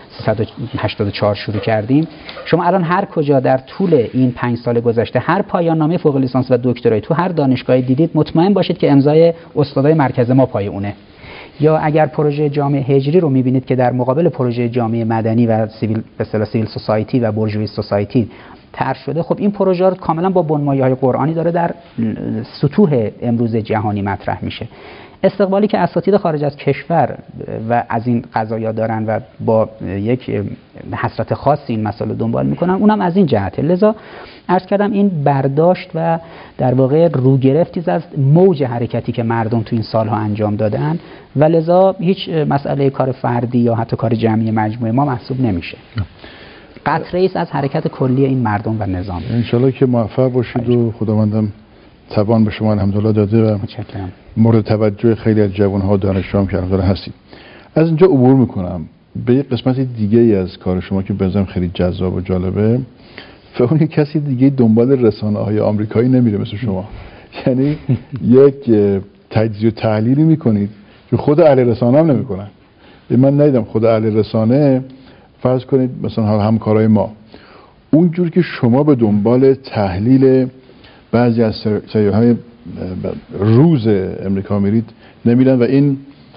1384 شروع کردیم. شما الان هر کجا در طول این 5 سال گذشته هر پایان نامه فوق لیسانس و دکترایی تو هر دانشگاهی دیدید، مطمئن باشید که امضای استادای مرکز ما پای اونه. یا اگر پروژه جامعه هجری رو می‌بینید که در مقابل پروژه جامعه مدنی و سیویل به اصطلاح سیویل سوسایتی و بورژوایی سوسایتی طرح شده. خب این پروژه رو کاملا با بنمایه‌های قرآنی داره در سطوح امروز جهانی مطرح میشه. استقبالی که اساتید خارج از کشور و از این قضایا دارن و با یک حسرت خاصی این مسائل دنبال میکنن، اونم از این جهته. لذا عرض کردم این برداشت و در واقع روگرفتی از موج حرکتی که مردم تو این سالها انجام دادن و لذا هیچ مسئله کار فردی یا حتی کار جمعی مجموعه ما محسوب نمیشه. قطره ایست از حرکت کلی این مردم و نظام. انشالله که موفق باشید و خداوندم توان به شما الحمدلله داده و متشکرم. مورد توجه خیلی از جوان‌ها و دانشجویان که الحمدلله هستید. از اینجا عبور میکنم به یک قسمت دیگه ای از کار شما که بنظرم خیلی جذاب و جالبه. فهم کسی دیگه دنبال رسانه‌های آمریکایی نمیره مثل شما. یعنی یک تجزیه و تحلیلی میکنید که خود اهل رسانه هم نمیکنن. من ندیدم خود اهل رسانه، فرض کنید مثلا همکارای ما اونجور که شما به دنبال تحلیل بعضی از سریال‌های روز امریکا میرید نمیرن و این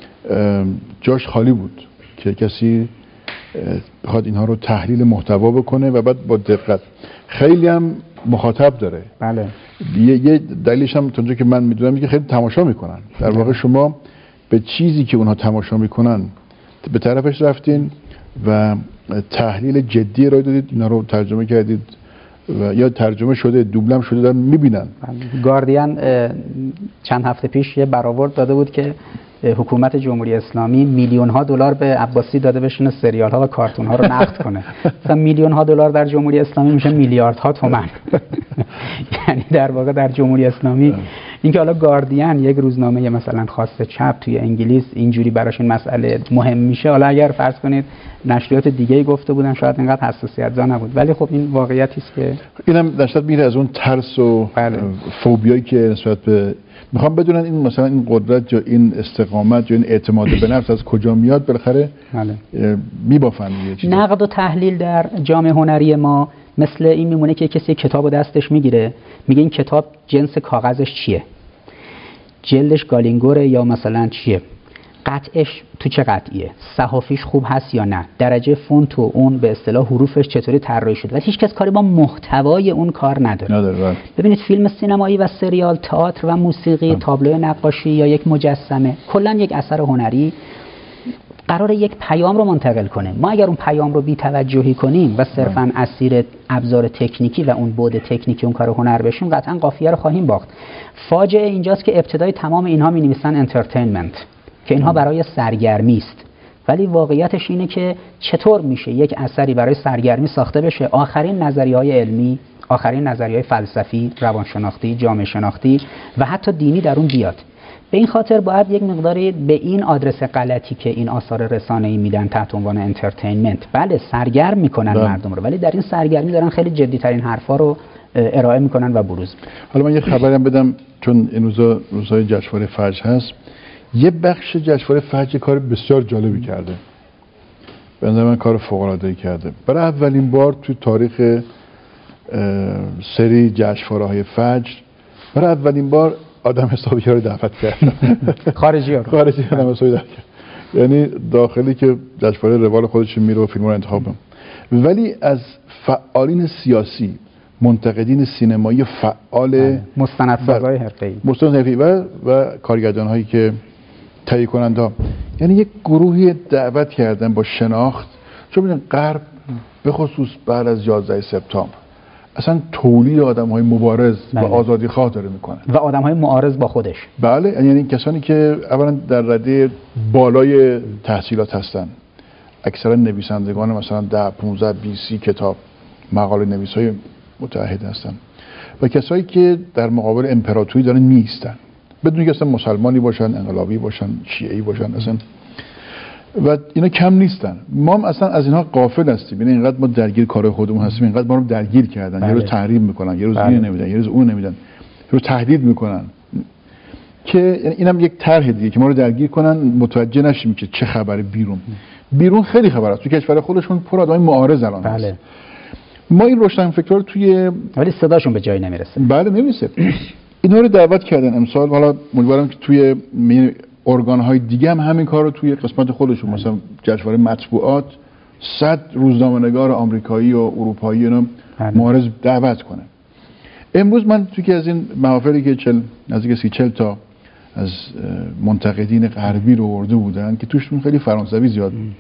جاش خالی بود که کسی بخواد اینها رو تحلیل محتوا بکنه و بعد با دقت. خیلی هم مخاطب داره. بله. یه دلیلش هم اونجا که من میدونم که خیلی تماشا میکنن. در واقع شما به چیزی که اونها تماشا میکنن به طرفش رفتین و تحلیل جدی ارائه دادید، اینا رو ترجمه کردید و یا ترجمه شده، دوبلم شده، دارن میبینن. گاردین چند هفته پیش یه برآورد داده بود که حکومت جمهوری اسلامی میلیون ها دلار به عباسی داده بشینه سریال ها و کارتون ها رو نقد کنه. مثلا میلیون ها دلار در جمهوری اسلامی میشه میلیاردها تومان. یعنی در واقع در جمهوری اسلامی اینکه حالا گاردین یک روزنامه مثلا خاص چپ توی انگلیس اینجوری براش این مسئله مهم میشه، حالا اگر فرض کنید نشریات دیگه‌ای گفته بودن شاید اینقدر حساسیت زا نبود، ولی خب این واقعیتی است که اینم داشت میره از اون ترس و فوبیایی که نسبت به میخوام بدونن این مثلا این قدرت یا این استقامت یا این اعتماد به نفس از کجا میاد. بالاخره میبافن نقد و تحلیل در جامعه هنری ما مثل این میمونه که کسی کتابو دستش میگیره میگه این کتاب جنس کاغذش چیه، جلدش گالینگوره یا مثلا چیه، قطعش تو چه قطعیه، صحافیش خوب هست یا نه، درجه فونت و اون به اصطلاح حروفش چطوری طراحی شده و هیچ کس کاری با محتوای اون کار نداره. ببینید فیلم سینمایی و سریال، تئاتر و موسیقی، تابلو نقاشی یا یک مجسمه، کلا یک اثر هنری قرار یک پیام رو منتقل کنه. ما اگر اون پیام رو بی‌توجهی کنیم و صرفاً اسیر ابزار تکنیکی و اون بعد تکنیکی اون کار هنر بشیم، قطعاً قافیه رو خواهیم باخت. فاجعه اینجاست که ابتدای تمام اینها می‌نویسن انترتینمنت که اینها برای سرگرمی است، ولی واقعیتش اینه که چطور میشه یک اثری برای سرگرمی ساخته بشه، آخرین نظریه‌های علمی، آخرین نظریه‌های فلسفی، روانشناختی، جامعه شناختی و حتی دینی در اون بیاد. به این خاطر باید یک مقداری به این آدرس غلطی که این آثار رسانه‌ای میدن تحت عنوان انترتینمنت، بله سرگرم میکنن مردم رو، ولی در این سرگرمی دارن خیلی جدی‌ترین حرفا رو ارائه میکنن و بروز. حالا من یه خبری هم بدم، چون این روزهای جشنواره فجر هست، یه بخش جشنواره فجر کار بسیار جالبی کرده. به نظر من کار فوق‌العاده‌ای کرده. برای اولین بار تو تاریخ سری جشنواره‌های فجر برای اولین بار آدم حسابی رو دعوت کرد. خارجی آدم حسابی دعوت کرد. یعنی داخلی که جشنواره روال خودش میره و فیلم رو انتخاب کنه. ولی از فعالین سیاسی، منتقدین سینمایی فعال، مستندسازهای حرفه‌ای و کارگردان‌هایی که تهیه کننده، یعنی یک گروهی دعوت کردن با شناخت. چون ببینید غرب به خصوص بعد از 11 سپتامبر اصلا تولید آدم‌های مبارز و آزادیخواه داره میکنه و آدم‌های معارض با خودش. بله، یعنی کسانی که اولا در رده بالای تحصیلات هستن، اکثرا نویسندگان مثلا 10 15 20 کتاب، مقاله نویسای متعهد هستن و کسایی که در مقابل امپراتوری دارن میایستن بدون که اصلا مسلمانی باشن، انقلابی باشن، شیعی باشن، اصلا و اینا کم نیستن. ما هم اصلا از اینها غافل هستیم. یعنی اینقدر ما درگیر کار خودمون هستیم، اینقدر ما رو درگیر کردن. یه روز تحریم میکنن، یه روز اینو نمیدن، یه روز اون نمیدن، یه روز تهدید میکنن که یعنی اینم یک طرح دیگه که ما رو درگیر کنن، متوجه نشیم که چه خبره بیرون خیلی خبر است. تو کشور خودشون پر آدمای معارض الان هست. ما این روشنفکرا رو توی ولی صداشون به جایی نمیرسه. بله نمیرسه. اینا رو دعوت کردن امسال. حالا امیدوارم که توی ارگان‌های دیگه هم همین کار رو توی قسمت خودشون مثلا جشنواره مطبوعات 100 روزنامه‌نگار آمریکایی و اروپایی رو معارض دعوت کنه. امروز من توی که از این محافلی که نزدیک 30-40 تا از منتقدین غربی رو آورده بودن که توشون خیلی فرانسوی زیاد بود.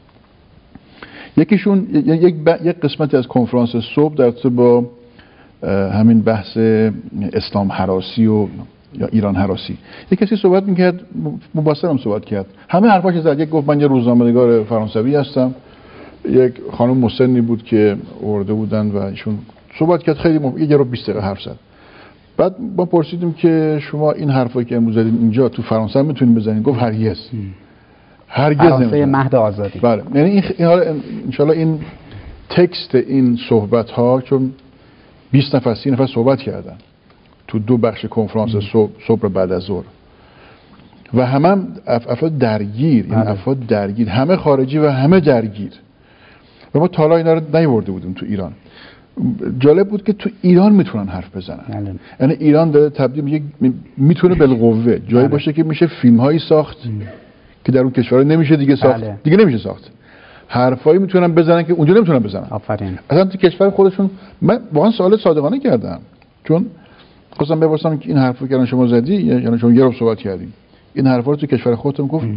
یکیشون یک قسمتی از کنفرانس صبح در رابطه با همین بحث اسلام هراسی و یا ایران هراسی یک کسی صحبت میکرد، مباشرم صحبت کرد، همه حرفاش زد. یک گفت من یه روزنامه‌نگار فرانسوی هستم، یک خانم مسنی بود که آورده بودن و ایشون صحبت کرد، خیلی یه رو 20 دقیقه حرف زد. بعد ما پرسیدیم که شما این حرفایی که امروز زدین اینجا تو فرانسه میتونین بزنین؟ گفت هرگز فرانسه مهد آزادی. بله، یعنی ان شاءالله این تکست این صحبت ها، چون 20 نفر 30 نفر صحبت کردن تو 2 بخش کنفرانس صبح بعد از ظهر و همه افراد درگیر، این افراد درگیر، همه خارجی و همه درگیر، و ما تا حالا اینا رو نیاورده بودیم تو ایران. جالب بود که تو ایران میتونن حرف بزنن. یعنی ایران داره تبدیل میتونه بالقوه جایی باشه که میشه فیلم هایی ساخت که در اون کشورها نمیشه دیگه ساخت. دیگه نمیشه ساخت. حرفایی میتونن بزنن که اونجا نمیتونن بزنن. آفرین. اصلا تو کشور خودشون. من واقعا سوال صادقانه کردم، چون خواستم بپرسم که این حرفو که شما زدی، یعنی شما یه رو صحبت کردیم، این حرفا رو تو کشور خودتون گفت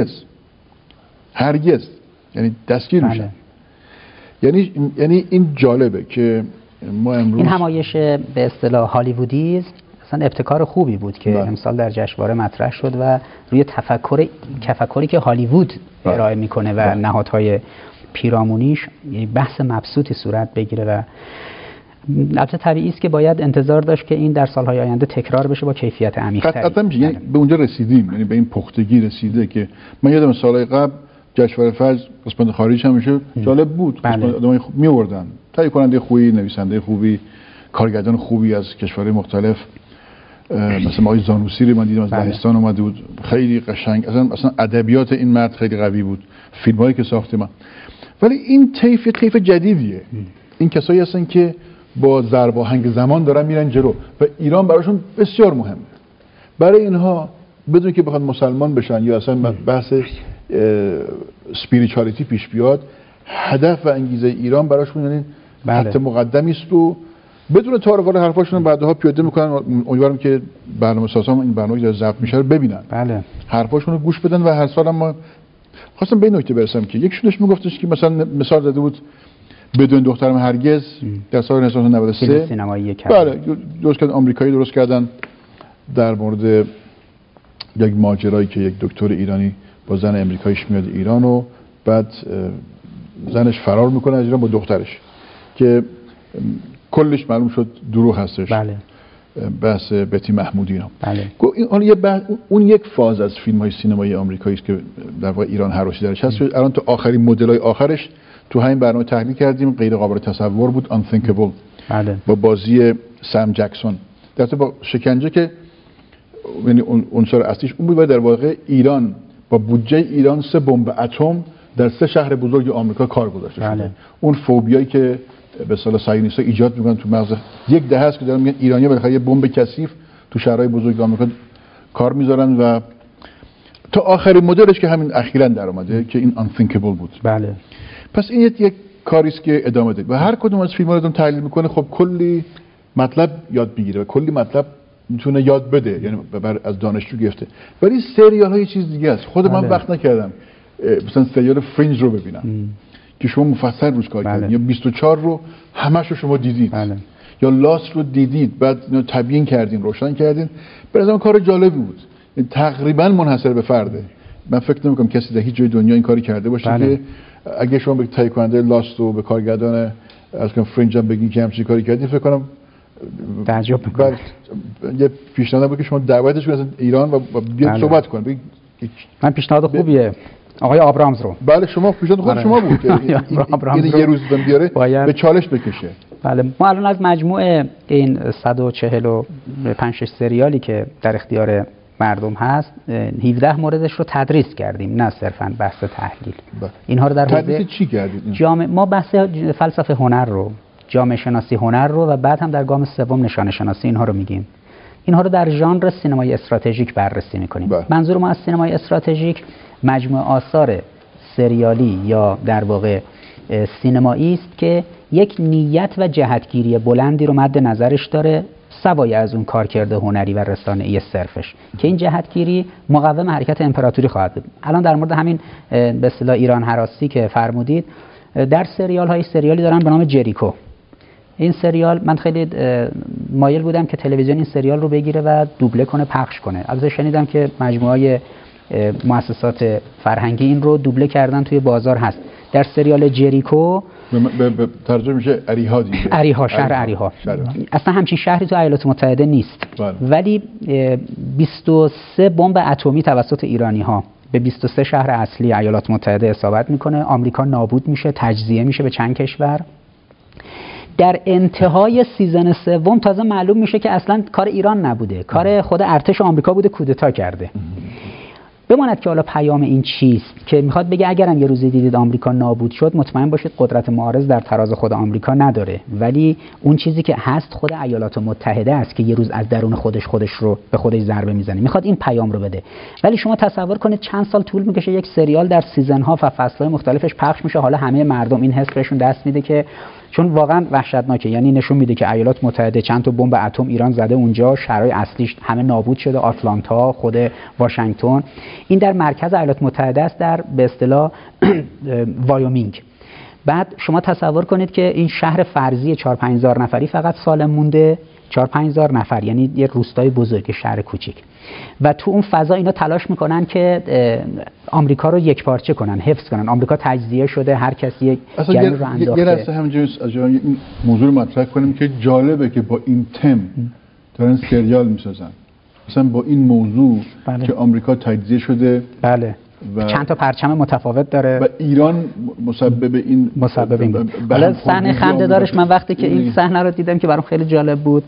هرگز یعنی دستگیر میشن. یعنی این جالبه که ما امروز این همایش به اصطلاح هالیوودیز اصلا ابتکار خوبی بود که امسال در جشنواره مطرح شد و روی تفکری که هالیوود ارائه میکنه و نهادهای پیرامونیش یه بحث مبسوطی صورت بگیره و البته طبیعی است که باید انتظار داشت که این در سالهای آینده تکرار بشه با کیفیت عمیق‌تری. قطعاً یعنی به اونجا رسیدیم، یعنی به این پختگی رسیده که من یادم سالهای قبل جشنواره فجر قسمت خارجی هم میشه جالب بود. آدمای خوب میوردن، تهیه کننده خوبی، نویسنده خوبی، کارگردان خوبی از کشورهای مختلف. مثلا آقای زانوسی رو من دیدم از لهستان اومده بود، خیلی قشنگ. اصلا ادبیات این مرد خیلی قوی بود، فیلمایی که ساخته من. ولی این طیف جدیدیه. این کسایی هستن که با ضرب آهنگ زمان دارن میرن جلو و ایران براشون بسیار مهمه. برای اینها بدون که بخواد مسلمان بشن یا اصلا بحث اسپریچوالیتی پیش بیاد، هدف و انگیزه ایران براشون یعنی خط مقدمی است و بدون تعارف وارد حرفاشون بعدها پیاده میکنن. امیدوارم که برنامه‌سازان این برنامه‌ای که ضبط میشه رو ببینن. بله. حرفاشون رو گوش بدن و هر سال ما خواستم به این نکته برسم که یکیشونش میگفتش که مثلا مثال زده بود بدون دخترم هرگز در سال 1993 سینمایی کرد. بله، درست کردن، آمریکایی درست کردن در مورد یک ماجرایی که یک دکتر ایرانی با زن امریکاییش میاد ایران و بعد زنش فرار میکنه از ایران با دخترش که کلش معلوم شد دروغ هستش. بله. بحث بتی محمودی اینا. بله. اون یک فاز از فیلم‌های سینمایی آمریکایی است که در واقع ایران هراسی درش هست. الان تو آخرین مدل‌های آخرش تو همین برنامه تحلیل کردیم، غیر قابل تصور بود، unthinkable. بله. با بازی سم جکسون در با شکنجه که یعنی عنصر اصلیش اون بود و در واقع ایران با بودجه ایران 3 بمب اتم در 3 شهر بزرگ آمریکا کار گذاشته شده. بله. اون فوبیایی که به اصطلاح صهیونیست‌ها ایجاد می‌کنن تو مغز یک دهه است که دارن میگن ایرانی‌ها بالاخره یه بمب کثیف تو شهرهای بزرگ آمریکا کار می‌ذارن و تا آخرین مدلش که همین اخیراً در اومده که این unthinkable بود. بله. پس این یک کاری است که ادامه داد و هر کدوم از فیلم‌ها رو تحلیل می‌کنه، خب کلی مطلب یاد می‌گیره و کلی مطلب میتونه یاد بده، یعنی از دانشجو گرفته. ولی سریال‌ها یه چیز دیگه است. خود من وقت نکردم مثلا سریال فرینج رو ببینم که شما مفصل روش کار کردین، یا 24 رو همش رو شما دیدید. بله. یا لاست رو دیدید، بعد اینو تبیین کردین، روشن کردین. به نظرم کار جالبی بود. تقریبا منحصر به فرده. من فکر نمی‌کنم کسی در هیچ جای دنیا این کاری کرده باشه. بله. که اگه شما به تهیه کننده لاست و به کارگردان از کنم فرینج هم بگین که همچین کاری کردین، فکر کنم تعجب می‌کنه. یه پیشنهاد بود که شما دعوتش کنید از ایران و بیاید صحبت کنید. من پیشنهاد خوبیه آقای آبرامز رو. بله، شما پیشنهاد خود شما بود که این یه روز بیاره به چالش بکشه. بله، ما الان از مجموع این 145 سریالی که در اختیار مردم هست 17 موردش رو تدریس کردیم، نه صرفاً بحث تحلیل. اینها رو در تدریس چی کردید؟ ما بحث فلسفه هنر رو، جامعه شناسی هنر رو و بعد هم در گام سوم نشانه شناسی اینها رو میگیم. اینها رو در ژانر سینمای استراتژیک بررسی میکنیم. منظور ما از سینمای استراتژیک مجموعه آثار سریالی یا در واقع سینمایی است که یک نیت و جهتگیری بلندی رو مد نظرش داره، سوای از اون کارکرد هنری و رسانه‌ای صرفش، که این جهتگیری مقوم حرکت امپراتوری خواهد بود. الان در مورد همین به اصطلاح ایران هراسی که فرمودید، در سریالی دارن به نام جریکو. این سریال من خیلی مایل بودم که تلویزیون این سریال رو بگیره و دوبله کنه، پخش کنه. البته شنیدم که مجموعه مؤسسات فرهنگی این رو دوبله کردن، توی بازار هست. در سریال جریکو به ترجمه میشه اریحا دیگه. اریحا، شهر اریحا. اصلا همچین شهری تو ایالات متحده نیست. ولی 23 بمب اتمی توسط ایرانی‌ها به 23 شهر اصلی ایالات متحده اصابت میکنه. آمریکا نابود میشه، تجزیه میشه به چند کشور. در انتهای سیزن سوم تازه معلوم میشه که اصلا کار ایران نبوده، کار خود ارتش آمریکا بوده، کودتا کرده. بماند که حالا پیام این چیست که میخواد بگه اگرم یه روزی دیدید آمریکا نابود شد، مطمئن باشید قدرت معارض در تراز خود آمریکا نداره، ولی اون چیزی که هست خود ایالات متحده است که یه روز از درون خودش رو به خودش ضربه میزنه. میخواد این پیام رو بده. ولی شما تصور کنید چند سال طول میکشه یک سریال در سیزن‌ها و فصل‌های مختلفش پخش میشه، حالا همه مردم این حس بهشون دست میده که چون واقعا وحشتناکه، یعنی نشون میده که ایالات متحده چند تا بمب اتم ایران زده اونجا، شهرهای اصلیش همه نابود شده، آتلانتا، خود واشنگتن. این در مرکز ایالات متحده است، در به اصطلاح وایومینگ. بعد شما تصور کنید که این شهر فرضی 4-5 هزار نفری فقط سالم مونده، 4-5 هزار نفر، یعنی یه روستای بزرگ، شهر کوچیک، و تو اون فضا اینا تلاش میکنن که آمریکا رو یکپارچه کنن، حفظ کنن. آمریکا تجزیه شده، هر کسی یک گلو رو انداخته. یه لحظه همینجوری این موضوع رو مطرح کنیم که جالبه که با این تم دارن سریال میسازن، مثلا با این موضوع که آمریکا تجزیه شده، بله، و چند تا پرچم متفاوت داره و ایران مسبب این بود. حالا صحنه خنده‌دارش، من وقتی که این صحنه رو دیدم که برام خیلی جالب بود،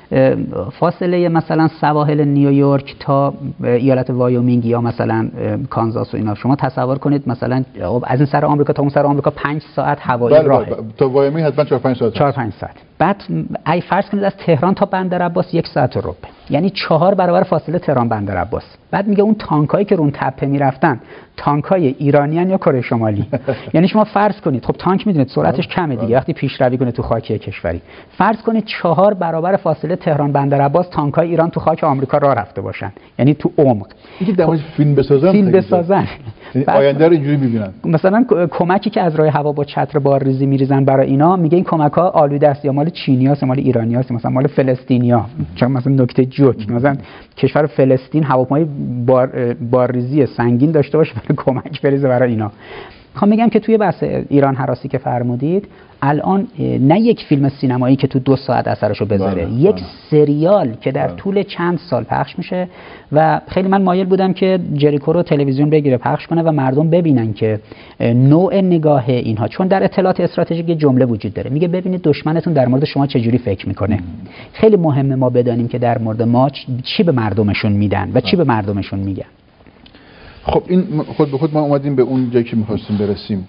فاصله مثلا سواحل نیویورک تا ایالت وایومینگ یا مثلا کانزاس و اینا، شما تصور کنید مثلا از این سر آمریکا تا اون سر آمریکا 5 ساعت هوایی راهه. تا وایومینگ حتما 4-5 ساعت. 4-5 ساعت. بعد ای فرض کنید از تهران تا بندر عباس 1 ساعت و ربع، یعنی 4 برابر فاصله تهران بندر عباس. بعد میگه اون تانکایی که رو اون تپه میرفتن تانکای ایرانیان یا کره شمالی. یعنی شما فرض کنید، خب تانک میدونید سرعتش کمه دیگه وقتی پیشروی کنه تو خاک کشوری. فرض کنید 4 برابر فاصله تهران بندر عباس تانکای ایران تو خاک آمریکا راه رفته باشن، یعنی تو عمق. اینکه در موردش فیلم بسازن، یعنی آینده رو اینجوری می‌بینن. مثلا کمکی که از راه هوا با چتر بارریزی میریزن برای اینا، میگه این کمک‌ها آلوده است، یا مال چینیاست، مال ایرانیاست، مثلا مال فلسطینیا. چون مثلا نکته جوک، مثلا کشور فلسطین هواپیمای بارریزی سنگین داشته باشه برای کمک بریزه برای اینا. میخوام بگم که توی بحث ایران هراسی که فرمودید، الان نه یک فیلم سینمایی که تو 2 ساعت اثرشو بذاره، یک سریال که در طول چند سال پخش میشه و خیلی من مایل بودم که جریکو رو تلویزیون بگیره پخش کنه و مردم ببینن که نوع نگاه اینها، چون در اطلاعات استراتژیک یه جمله وجود داره میگه ببینید دشمنتون در مورد شما چه جوری فکر میکنه. خیلی مهمه ما بدانیم که در مورد ما چی به مردمشون میدن و چی به مردمشون میگن. خب این خود به خود ما اومدیم به اون جایی که می‌خواستیم برسیم.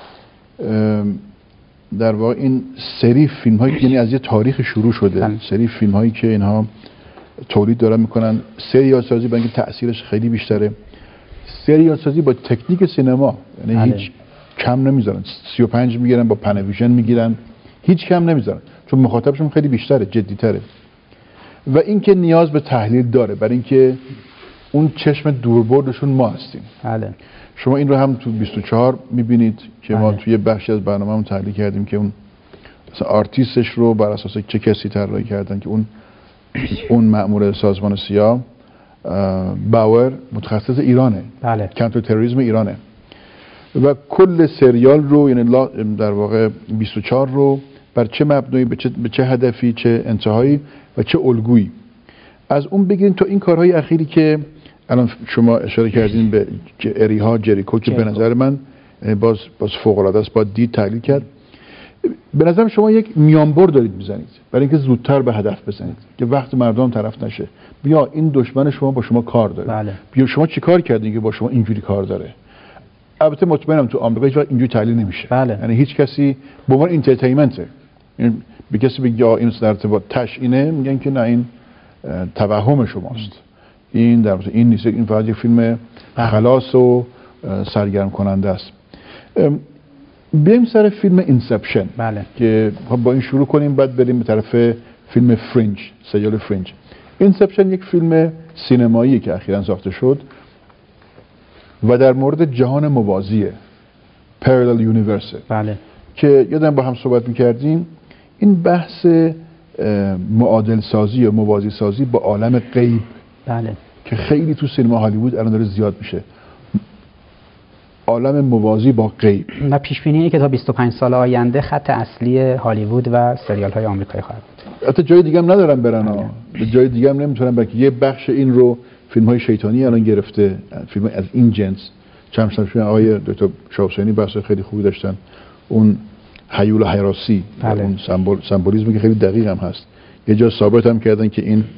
در واقع این سری فیلم هایی، یعنی از یه تاریخ شروع شده، سری فیلم هایی که اینها تولید دارن میکنن، سریال سازی با اینکه تأثیرش خیلی بیشتره، سریال سازی با تکنیک سینما، یعنی هیچ کم نمیذارن، 35 میگیرن، با پنویژن میگیرن، هیچ کم نمیذارن، چون مخاطبشون خیلی بیشتره، جدی‌تره، و اینکه نیاز به تحلیل داره، برای اینکه اون چشم دوربردشون ما هستیم. بله. شما این رو هم تو 24 میبینید که ما توی بخشی از برنامه‌مون تحلیل کردیم که اون مثلا آرتیستش رو بر اساس چه کسی طراحی کردن، که اون مأمور سازمان سیاه باور متخصص ایرانه، بله. کنتر تروریسم ایرانه، و کل سریال رو، یعنی در واقع 24 رو بر چه مبنایی، به چه هدفی، چه انتهایی و چه الگویی، از اون بگیرین تا این کارهای اخیری که الان شما اشاره کردین به اریحا، جریکو، که به نظر من باز فوق العاده است، با دید تحلیل کرد. به نظر شما یک میانبر دارید میزنید برای اینکه زودتر به هدف بزنید که وقت مردم طرف نشه. بیا این دشمن شما با شما کار داره. بله. بیا شما چی کار کردین که با شما اینجوری کار داره. البته مطمئنم تو آمریکا هیچ وقت اینجوری تحلیل نمیشه. بله. یعنی هیچ کسی به عنوان اینترتینمنت، یعنی به کسی بگه این در ارتباط تشینه، میگن که نه این توهم شماست، این در واقع این نیست، این فقط یک فیلم خلاص و سرگرم کننده است. بریم سر فیلم اینسپشن. بله. که با این شروع کنیم بعد بریم به طرف فیلم فرنج، سریال فرنج. اینسپشن یک فیلم سینمایی که اخیراً ساخته شد و در مورد جهان موازیه، پرالل یونیورس. بله. که یادم با هم صحبت می‌کردیم این بحث معادل سازی یا موازی سازی با عالم غیب. بله. که خیلی تو سینما هالیوود الان داره زیاد میشه، عالم موازی با غیب. و پیش بینی اینه که تا 25 سال آینده خط اصلی هالیوود و سریال‌های آمریکایی خواهد بود. حتی جای دیگه هم ندارن برن، به جای دیگه هم نمیتونن، بلکه یه بخش این رو فیلم‌های شیطانی الان گرفته، فیلم از این جنس. چند سال آقای دکتر شاه حسینی بحث خیلی خوبی داشتن، اون هیول هیراسی، بله. اون سمبولیسمی که خیلی دقیق هم هست. یه جا ثابت هم کردن که این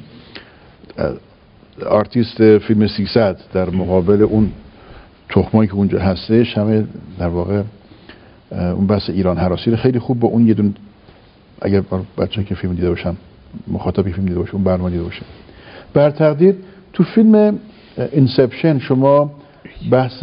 آرتیست فیلم 300 در مقابل اون تخمایی که اونجا هستش همه در واقع اون بحث ایران هراسی رو خیلی خوب با اون یه دون، اگر بچه‌ها که فیلم دیده باشن، مخاطبی فیلم دیده باشه، اون برنامه دیده باشه. بر تقدیر تو فیلم اینسپشن شما بحث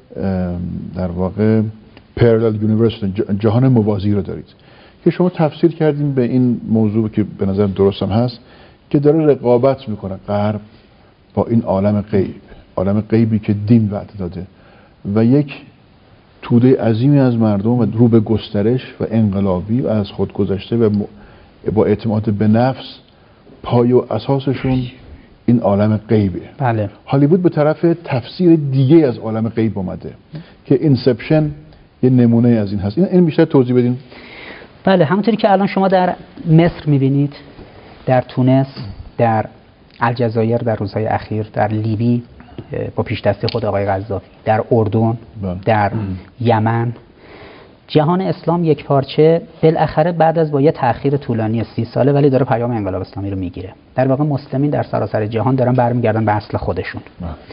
در واقع پرالل یونیورس، جهان موازی رو دارید که شما تفسیر کردین به این موضوع که به نظر درست هم هست که داره رقابت میکنه غرب با این عالم غیب، عالم غیبی که دین وعده داده و یک توده عظیمی از مردم و رو به گسترش و انقلابی و از خود گذشته و با اعتماد به نفس پای و اساسشون این عالم غیبه. بله. هالیوود به طرف تفسیر دیگه از عالم غیب اومده که اینسپشن یه نمونه از این هست. این بیشتر توضیح بدین. بله، همونطوری که الان شما در مصر می‌بینید، در تونس، در الجزایر در روزهای اخیر، در لیبی با پیشدستی خود آقای قذافی، در اردن، در یمن، جهان اسلام یک پارچه بالاخره بعد از با یه تأخیر طولانی 30 ساله ولی داره پیام انقلاب اسلامی رو میگیره. در واقع مسلمین در سراسر جهان دارن برمیگردن به اصل خودشون.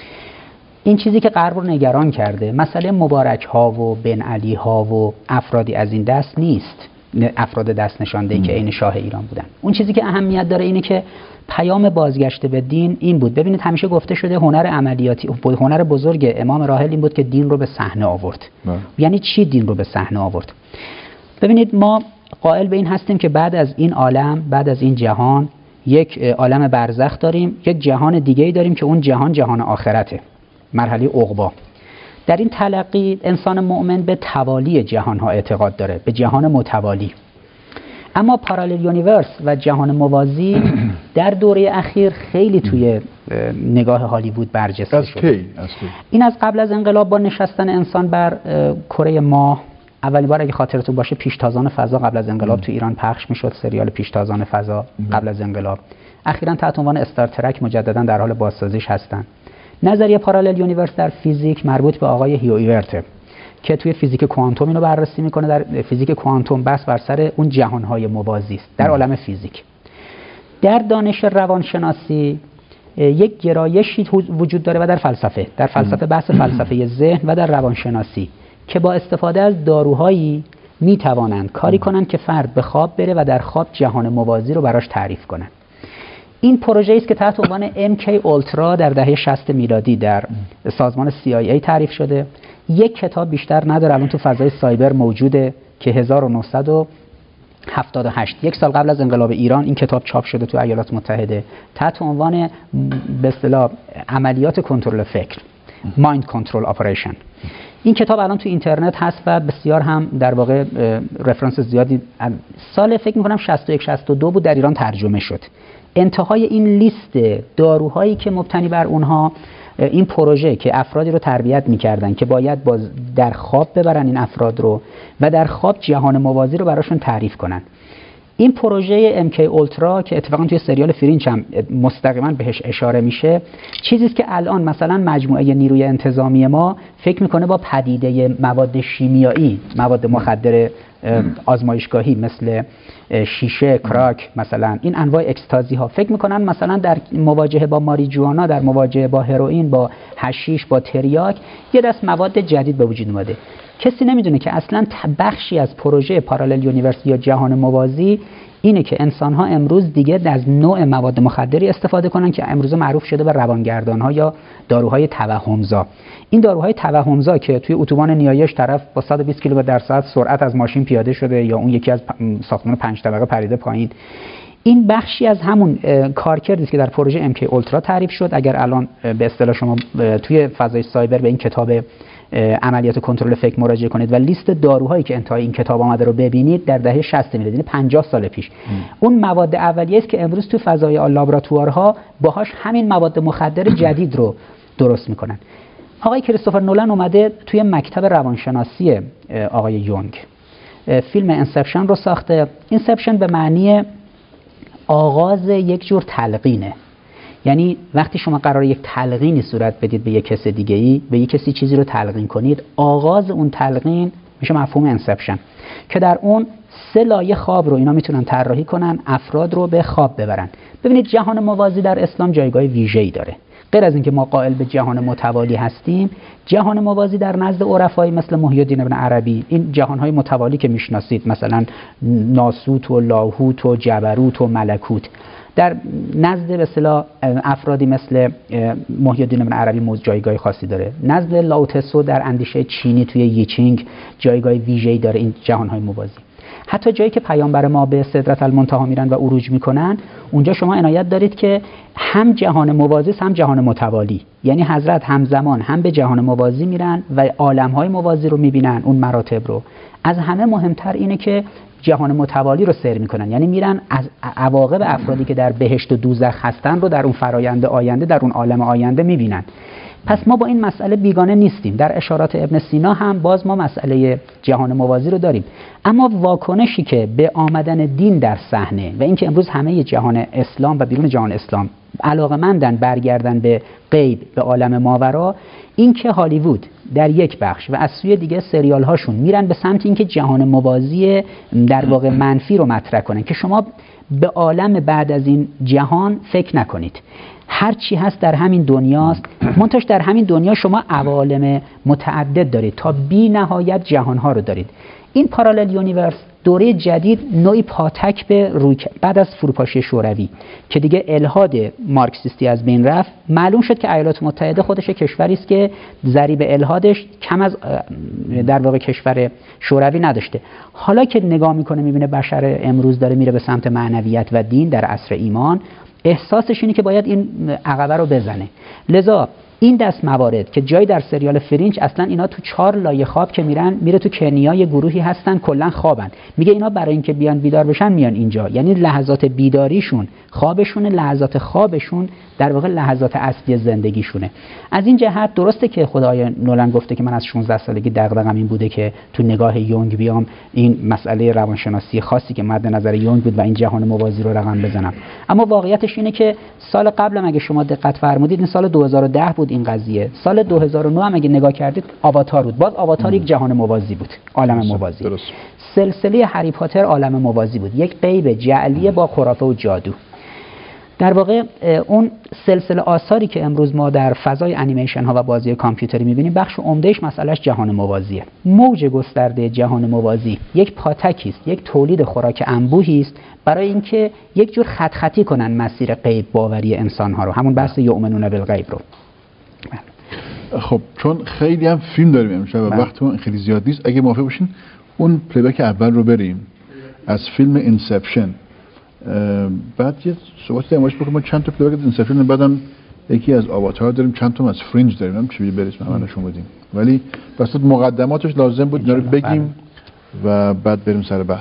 این چیزی که غرب رو نگران کرده مسئله مبارک ها و بن علی ها و افرادی از این دست نیست، افراد دست نشانده که عین شاه ایران بودن. اون چیزی که اهمیت داره اینه که پیام بازگشت به دین این بود. ببینید همیشه گفته شده هنر عملیاتی، هنر بزرگ امام راحل این بود که دین رو به صحنه آورد. یعنی چی دین رو به صحنه آورد؟ ببینید ما قائل به این هستیم که بعد از این عالم، بعد از این جهان، یک عالم برزخ داریم، یک جهان دیگه‌ای داریم که اون جهان آخرته، مرحله عقبی. در این تلقی انسان مؤمن به توالی جهان‌ها اعتقاد داره، به جهان متوالی. اما پارالل یونیورس و جهان موازی در دوره اخیر خیلی توی نگاه هالیوود برجسته شده. این از قبل از انقلاب با نشستن انسان بر کره ماه، اولین بار اگه خاطرتون باشه پیشتازان فضا قبل از انقلاب تو ایران پخش میشد، سریال پیشتازان فضا قبل از انقلاب. اخیراً تحت عنوان استار ترک مجددا در حال بازسازیش هستن. نظریه پارالل یونیورس در فیزیک مربوط به آقای هیویورت که توی فیزیک کوانتوم اینو بررسی میکنه. در فیزیک کوانتوم بحث بر سر اون جهانهای موازی است در عالم فیزیک. در دانش روانشناسی یک گرایشی وجود داره و در فلسفه بحث فلسفه ذهن و در روانشناسی که با استفاده از داروهایی میتوانند کاری کنند که فرد به خواب بره و در خواب جهان موازی رو براش تعریف کنند. این پروژه است که تحت عنوان MK اولترا در دهه 60 میلادی در سازمان CIA تعریف شده. یک کتاب بیشتر نداره، الان تو فضای سایبر موجوده که 1978 یک سال قبل از انقلاب ایران این کتاب چاپ شده تو ایالات متحده تحت عنوان به اصطلاح عملیات کنترل فکر، مایند کنترل اپریشن. این کتاب الان تو اینترنت هست و بسیار هم در واقع رفرنس زیادی سال فکر می‌کنم 61 62 بود در ایران ترجمه شد. انتهای این لیست داروهایی که مبتنی بر اونها این پروژه که افرادی رو تربیت می‌کردن که باید در خواب ببرن این افراد رو و در خواب جهان موازی رو براشون تعریف کنن. این پروژه MK اولترا که اتفاقا توی سریال فرینج هم مستقیما بهش اشاره میشه، چیزی است که الان مثلا مجموعه نیروی انتظامی ما فکر میکنه با پدیده مواد شیمیایی، مواد مخدر آزمایشگاهی مثل شیشه، کراک، مثلا این انواع اکستازی ها فکر میکنن مثلا در مواجهه با ماریجوانا، در مواجهه با هروئین، با حشیش، با تریاک یه دست مواد جدید به وجود اومده. کسی نمیدونه که اصلا بخشی از پروژه پارالل یونیورس یا جهان موازی اینه که انسان‌ها امروز دیگه از نوع مواد مخدری استفاده کنن که امروز معروف شده به روانگردان‌ها یا داروهای توهمزا. این داروهای توهمزا که توی اتوبان نیایش طرف با 120 کیلومتر در ساعت سرعت از ماشین پیاده شده یا اون یکی از ساختمان 5 طبقه پریده پایین، این بخشی از همون کارکردی است که در پروژه ام کی اولترا تعریف شد. اگر الان به اصطلاح شما توی فضای سایبر به این کتاب عملیات کنترل فکر مراجعه کنید و لیست داروهایی که انتهای این کتاب آمده رو ببینید، در دهه 60 میلادی، یعنی 50 سال پیش، اون مواد اولیه است که امروز تو فضای لابراتوارها باهاش همین مواد مخدر جدید رو درست میکنن. آقای کریستوفر نولان اومده توی مکتب روانشناسی آقای یونگ فیلم انسپشن رو ساخته. انسپشن به معنی آغاز یک جور تلقینه، یعنی وقتی شما قرار یک تلقینی صورت بدید به یک کس دیگه‌ای، به یک کسی چیزی رو تلقین کنید، آغاز اون تلقین میشه مفهوم انسپشن که در اون 3 لایه خواب رو اینا میتونن طراحی کنن، افراد رو به خواب ببرن. ببینید جهان موازی در اسلام جایگاه ویژه‌ای داره. غیر از اینکه ما قائل به جهان متوالی هستیم، جهان موازی در نزد عرفایی مثل محی الدین ابن عربی، این جهان‌های متوالی که میشناسید، مثلا ناسوت و لاهوت و جبروت و ملکوت، در نزد به اصطلاح افرادی مثل محی الدین ابن عربی جایگاه خاصی داره. نزد لاوتسو در اندیشه چینی توی ییچینگ جایگاه ویژه‌ای داره این جهان‌های موازی. حتی جایی که پیامبر ما به سدرت المنتهی میرن و عروج میکنن، اونجا شما عنایت دارید که هم جهان موازی هم جهان متوالی، یعنی حضرت همزمان هم به جهان موازی میرن و عالم‌های موازی رو میبینن، اون مراتب رو. از همه مهمتر اینه که جهان متوالی رو سیر میکنن، یعنی میرن از عواقب افرادی که در بهشت و دوزخ هستن رو در اون فرایند آینده، در اون عالم آینده میبینن. پس ما با این مسئله بیگانه نیستیم. در اشارات ابن سینا هم باز ما مسئله جهان موازی رو داریم، اما واکنشی که به آمدن دین در صحنه و اینکه امروز همه جهان اسلام و بیرون جهان اسلام علاقه‌مندن برگردن به غیب، به عالم ماورا، این که هالیوود در یک بخش و از سوی دیگه سریال هاشون میرن به سمت اینکه جهان موازی در واقع منفی رو مطرح کنن که شما به عالم بعد از این جهان فکر نکنید، هر چی هست در همین دنیاست، منتش در همین دنیا شما عوالم متعدد دارید، تا بی نهایت جهانها رو دارید. این پارالل یونیورس دوره جدید نوعی پاتک به روی بعد از فروپاشی شوروی که دیگه الحاد مارکسیستی از بین رفت، معلوم شد که ایالات متحده خودش کشوری است که ضریب الحادش کم از در واقع کشور شوروی نداشته. حالا که نگاه میکنه میبینه بشر امروز داره میره به سمت معنویت و دین در عصر ایمان، احساسش اینه که باید این عقبه رو بزنه. لذا این دست موارد که جای در سریال فرینج، اصلا اینا تو 4 لایه خواب که میره تو کنیا یه گروهی هستن کلا خوابن، میگه اینا برای اینکه بیان بیدار بشن میان اینجا، یعنی لحظات بیداریشون خوابشون، لحظات خوابشون در واقع لحظات اصلی زندگیشونه. از این جهت درسته که خدای نولان گفته که من از 16 سالگی دغدغه‌م این بوده که تو نگاه یونگ بیام این مسئله روانشناسی خاصی که مد نظر یونگ بود و این جهان موازی رو رقم بزنم. اما واقعیتش اینه که سال قبلم اگه شما دقت فرمودید، این سال 2010 بود این قضیه، سال 2009 هم اگه نگاه کردید آواتار بود. باز آواتار یک جهان موازی بود، عالم موازی. درست. سلسله هری پاتر عالم موازی بود، یک غیب جعلی با خرافه و جادو. در واقع اون سلسله آثاری که امروز ما در فضای انیمیشن ها و بازی کامپیوتری می‌بینیم، بخش عمدهش مسئلهش جهان موازیه. موج گسترده جهان موازی یک پاتکی است، یک تولید خوراک انبوهی است برای اینکه یک جور خط خطی کنن مسیر غیب باوری انسان ها رو، همون بحث یؤمنون بالغیب رو. خب چون خیلی هم فیلم داریم امشب و وقتمون خیلی زیاد نیست، اگه موافق باشین اون پلیبک اول رو بریم از فیلم انسپشن، بعد یه صحبتی در موردش بکنیم. ما چند تا پلیبک از انسپشن، بعدم یکی از آواتار داریم، چند تا از فرینج داریم، هم چی بریم همه نشون بدیم، ولی واسه مقدماتش لازم بود اینا رو بگیم و بعد بریم سر بحث.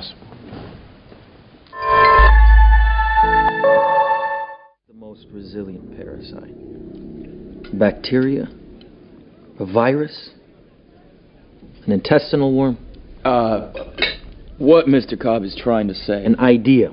The most resilient parasite. Bacteria, a virus, an intestinal worm. What Mr. Cobb is trying to say? An idea.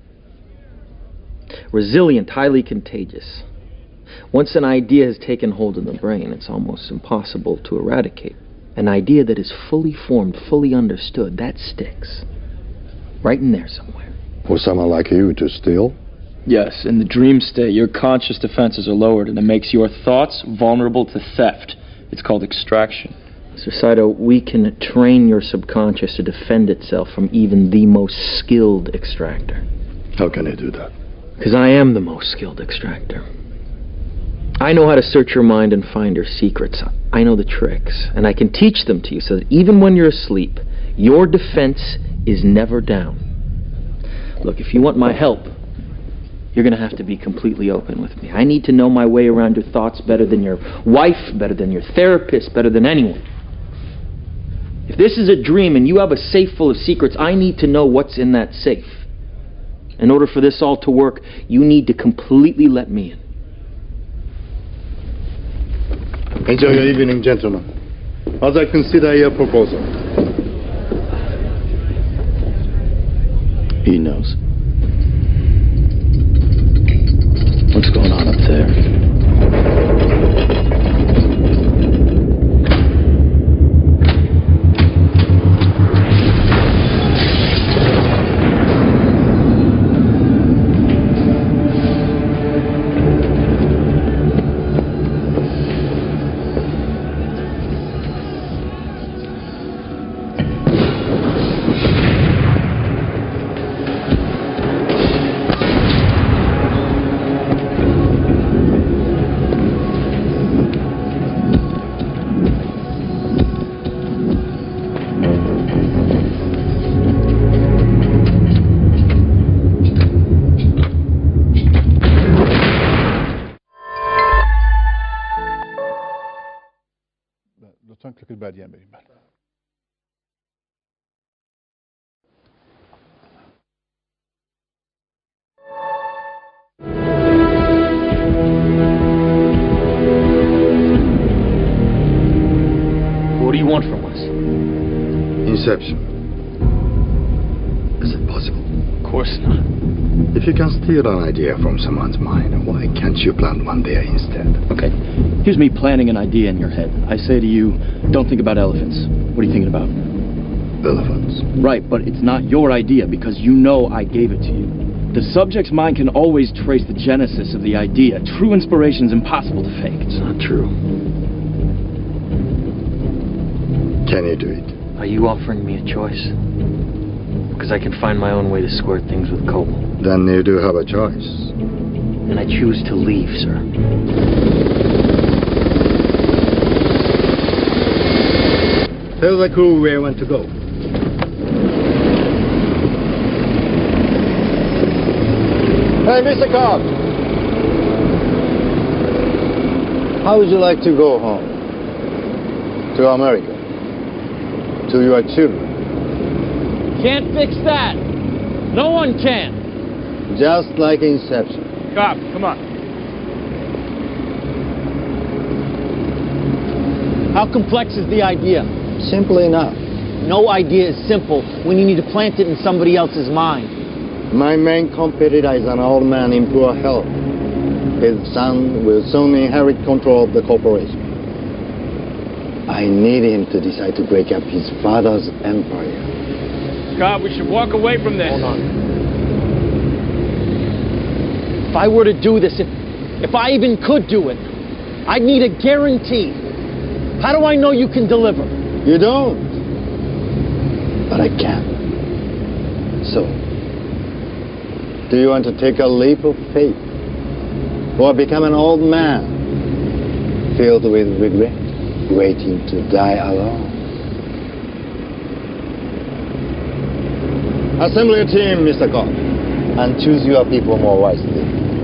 Resilient, highly contagious. Once an idea has taken hold in the brain, it's almost impossible to eradicate. An idea that is fully formed, fully understood, that sticks. Right in there somewhere. For someone like you to steal? Yes, in the dream state, your conscious defenses are lowered and it makes your thoughts vulnerable to theft. It's called extraction. Mr. Saito, we can train your subconscious to defend itself from even the most skilled extractor. How can you do that? Because I am the most skilled extractor. I know how to search your mind and find your secrets. I know the tricks, and I can teach them to you so that even when you're asleep, your defense is never down. Look, if you want my help, you're going to have to be completely open with me. I need to know my way around your thoughts better than your wife, better than your therapist, better than anyone. If this is a dream and you have a safe full of secrets, I need to know what's in that safe. In order for this all to work, you need to completely let me in. Enjoy your evening, gentlemen. As I consider your proposal. He knows. What's going on up there? لطفاً کلیک بعدی هم بریم. What do you want from us? Inception. Is it possible? Of course not. If you can steal an idea from someone's mind, why can't you plant one there instead? Okay, here's me planting an idea in your head. I say to you, don't think about elephants. What are you thinking about? Elephants. Right, but it's not your idea because you know I gave it to you. The subject's mind can always trace the genesis of the idea. True inspiration's impossible to fake. It's not true. Can you do it? Are you offering me a choice? Because I can find my own way to square things with Cobalt. Then you do have a choice. And I choose to leave, sir. Tell the crew where you want to go. Hey, Mr. Cobb. How would you like to go home? To America? To your children? Can't fix that. No one can. Just like Inception. Cobb, come on. How complex is the idea? Simple enough. No idea is simple when you need to plant it in somebody else's mind. My main competitor is an old man in poor health. His son will soon inherit control of the corporation. I need him to decide to break up his father's empire. Cobb, we should walk away from this. Hold on. If I were to do this, if I even could do it, I'd need a guarantee. How do I know you can deliver? You don't. But I can. So, do you want to take a leap of faith? Or become an old man filled with regret, waiting to die alone? Assemble your team, Mr. Cobb, and choose your people more wisely.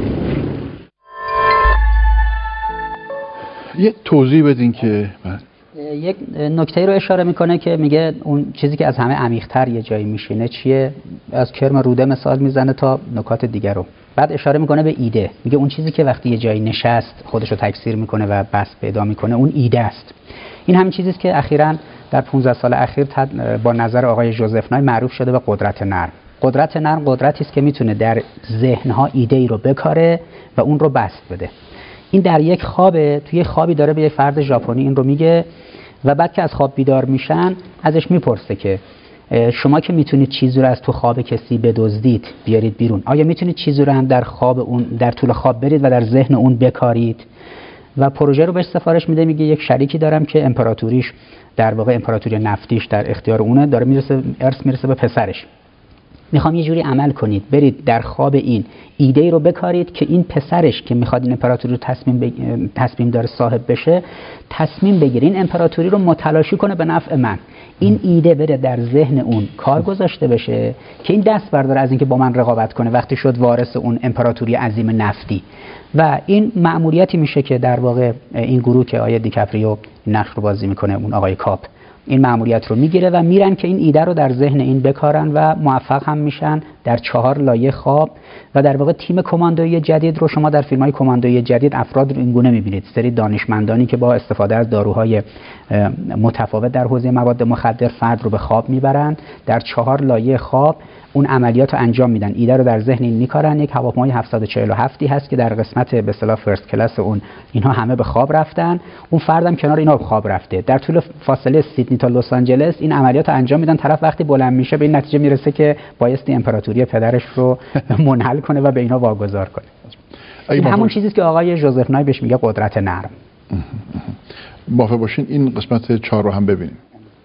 یه توضیح بدین که یک نکته رو اشاره میکنه که میگه اون چیزی که از همه عمیق‌تر یه جایی میشینه چیه؟ از کرم روده مثال میزنه تا نکات دیگر رو. بعد اشاره میکنه به ایده. میگه اون چیزی که وقتی یه جایی نشست خودش رو تکثیر میکنه و بسط پیدا میکنه اون ایده است. این همین چیزی است که اخیراً در 15 سال اخیر با نظر آقای جوزف نای معروف شده به قدرت نرم. قدرت نرم قدرتی است که میتونه در ذهن‌ها ایده‌ای رو بکاره و اون رو بسط بده. این در یک خوابه، توی خوابی داره به یک فرد ژاپنی این رو میگه و بعد که از خواب بیدار میشن ازش میپرسه که شما که میتونید چیزی رو از تو خواب کسی بدزدید بیارید بیرون، آیا میتونید چیزی رو هم در خواب اون در طول خواب برید و در ذهن اون بکارید؟ و پروژه رو بهش سفارش میده، میگه یک شریکی دارم که امپراتوریش در واقع امپراتوری نفتیش در اختیار اونه، داره ارث میرسه به پسرش. میخوام یه جوری عمل کنید، برید در خواب این ایده رو بکارید که این پسرش که میخواد این امپراتوری رو تصمیم داره صاحب بشه، تصمیم بگیره این امپراتوری رو متلاشی کنه به نفع من. این ایده بره در ذهن اون کار گذاشته بشه که این دست برداره از اینکه با من رقابت کنه وقتی شد وارث اون امپراتوری عظیم نفتی. و این مأموریتی میشه که در واقع این گروه که آقای دیکاپریو نقش رو بازی میکنه، اون آقای کاپ، این مأموریت رو میگیره و میرن که این ایده رو در ذهن این بکارن و موفق هم میشن در 4 لایه خواب. و در واقع تیم کماندویی جدید رو شما در فیلم‌های کماندویی جدید افراد رو اینگونه میبینید، سری دانشمندانی که با استفاده از داروهای متفاوت در حوزه مواد مخدر فرد رو به خواب میبرن، در 4 لایه خواب اون عملیات رو انجام میدن، ایده رو در ذهن این میکارن. یک هواپیمای 747 هست که در قسمت به اصطلاح فرست کلاس اون اینها همه به خواب رفتن، اون فردم کنار اینا به خواب رفته. در طول فاصله سیدنی تا لس آنجلس این عملیات رو انجام میدن. طرف وقتی بلند میشه به این نتیجه میرسه که بایستی امپراتوری پدرش رو منحل کنه و به اینا واگذار کنه. این همون چیزی که آقای ژوزف نای بهش میگه قدرت نرم. موافق باشین این قسمت 4 رو هم ببینیم.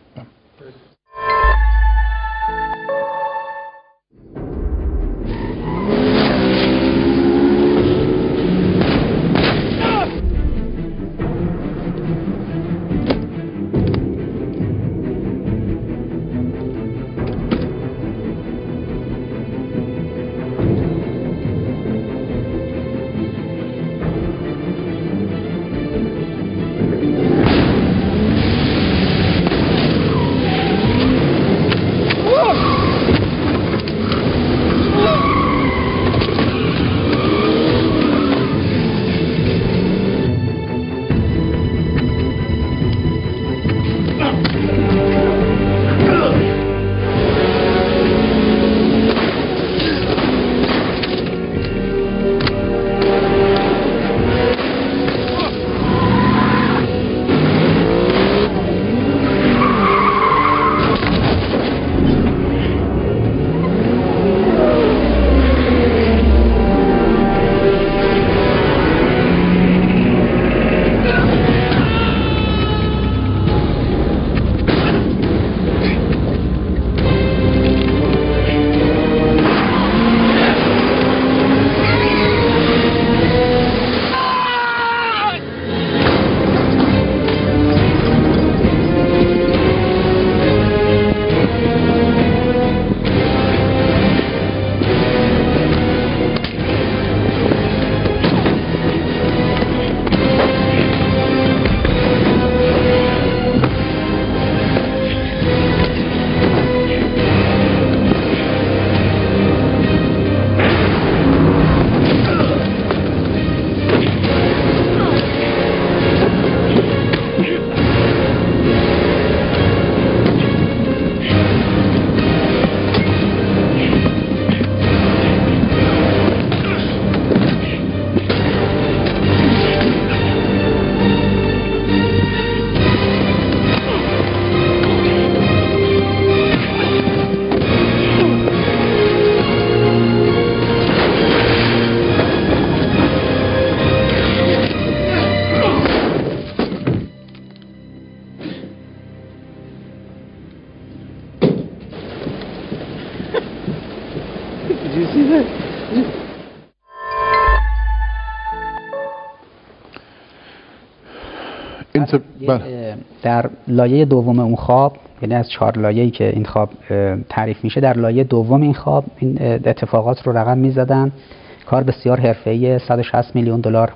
در لایه دوم اون خواب، یعنی از 4 لایه‌ای که این خواب تعریف میشه، در لایه دوم این خواب این اتفاقات رو رقم میزدن. کار بسیار حرفه‌ای، 160 میلیون دلار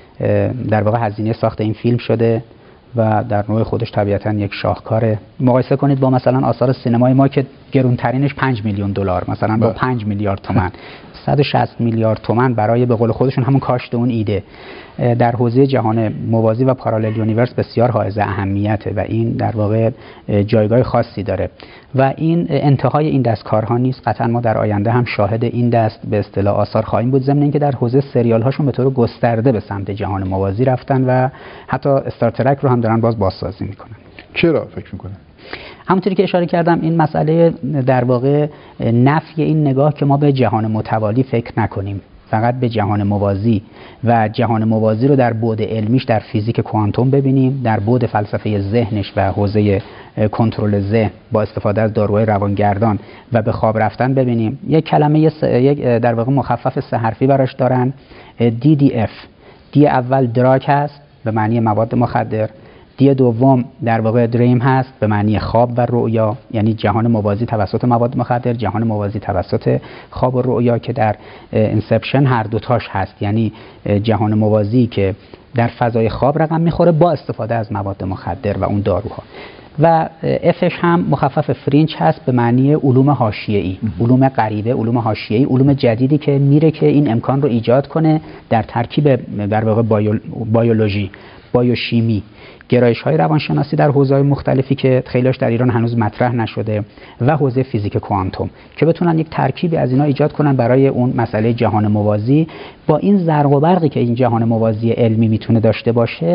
در واقع هزینه ساخت این فیلم شده و در نوع خودش طبیعتاً یک شاهکاره. مقایسه کنید با مثلا آثار سینمای ما که گرونترینش 5 میلیون دلار، مثلا با 5 میلیارد تومان. 160 میلیارد تومان برای به قول خودشون همون کاشت اون ایده در حوزه جهان موازی و پارالل یونیورس بسیار حائز اهمیته و این در واقع جایگاه خاصی داره و این انتهای این دستکارها نیست. قطعا ما در آینده هم شاهد این دست به اصطلاح آثار خواهیم بود، ضمن اینکه در حوزه سریال هاشون به طور گسترده به سمت جهان موازی رفتن و حتی استار ترک رو هم دارن بازسازی میکنن. چرا فکر میکنن؟ همونطوری که اشاره کردم این مسئله در واقع نفی این نگاه که ما به جهان متوالی فکر نکنیم فقط به جهان موازی و جهان موازی رو در بعد علمیش در فیزیک کوانتوم ببینیم، در بعد فلسفه ذهنش و حوزه کنترل ذهن با استفاده از داروهای روانگردان و به خواب رفتن ببینیم. یک کلمه یک در واقع مخفف 3 حرفی براش دارن، DDF. دی اول دراگ هست به معنی مواد مخدر، دی دوم در واقع دریم هست به معنی خواب و رؤیا، یعنی جهان موازی توسط مواد مخدر، جهان موازی توسط خواب و رؤیا که در انسپشن هر دوتاش هست، یعنی جهان موازی که در فضای خواب رقم میخوره با استفاده از مواد مخدر و اون داروها. و افش هم مخفف فرینج هست به معنی علوم حاشیه‌ای، علوم غریبه، علوم حاشیه‌ای، علوم جدیدی که میره که این امکان رو ایجاد کنه در ترکیب در واقع بیولوژی، بیوشیمی، گرایش‌های روانشناسی در حوزه‌های مختلفی که خیلیش در ایران هنوز مطرح نشده و حوزه فیزیک کوانتوم که بتونن یک ترکیبی از اینا ایجاد کنن برای اون مسئله جهان موازی. با این زرق و برقی که این جهان موازی علمی میتونه داشته باشه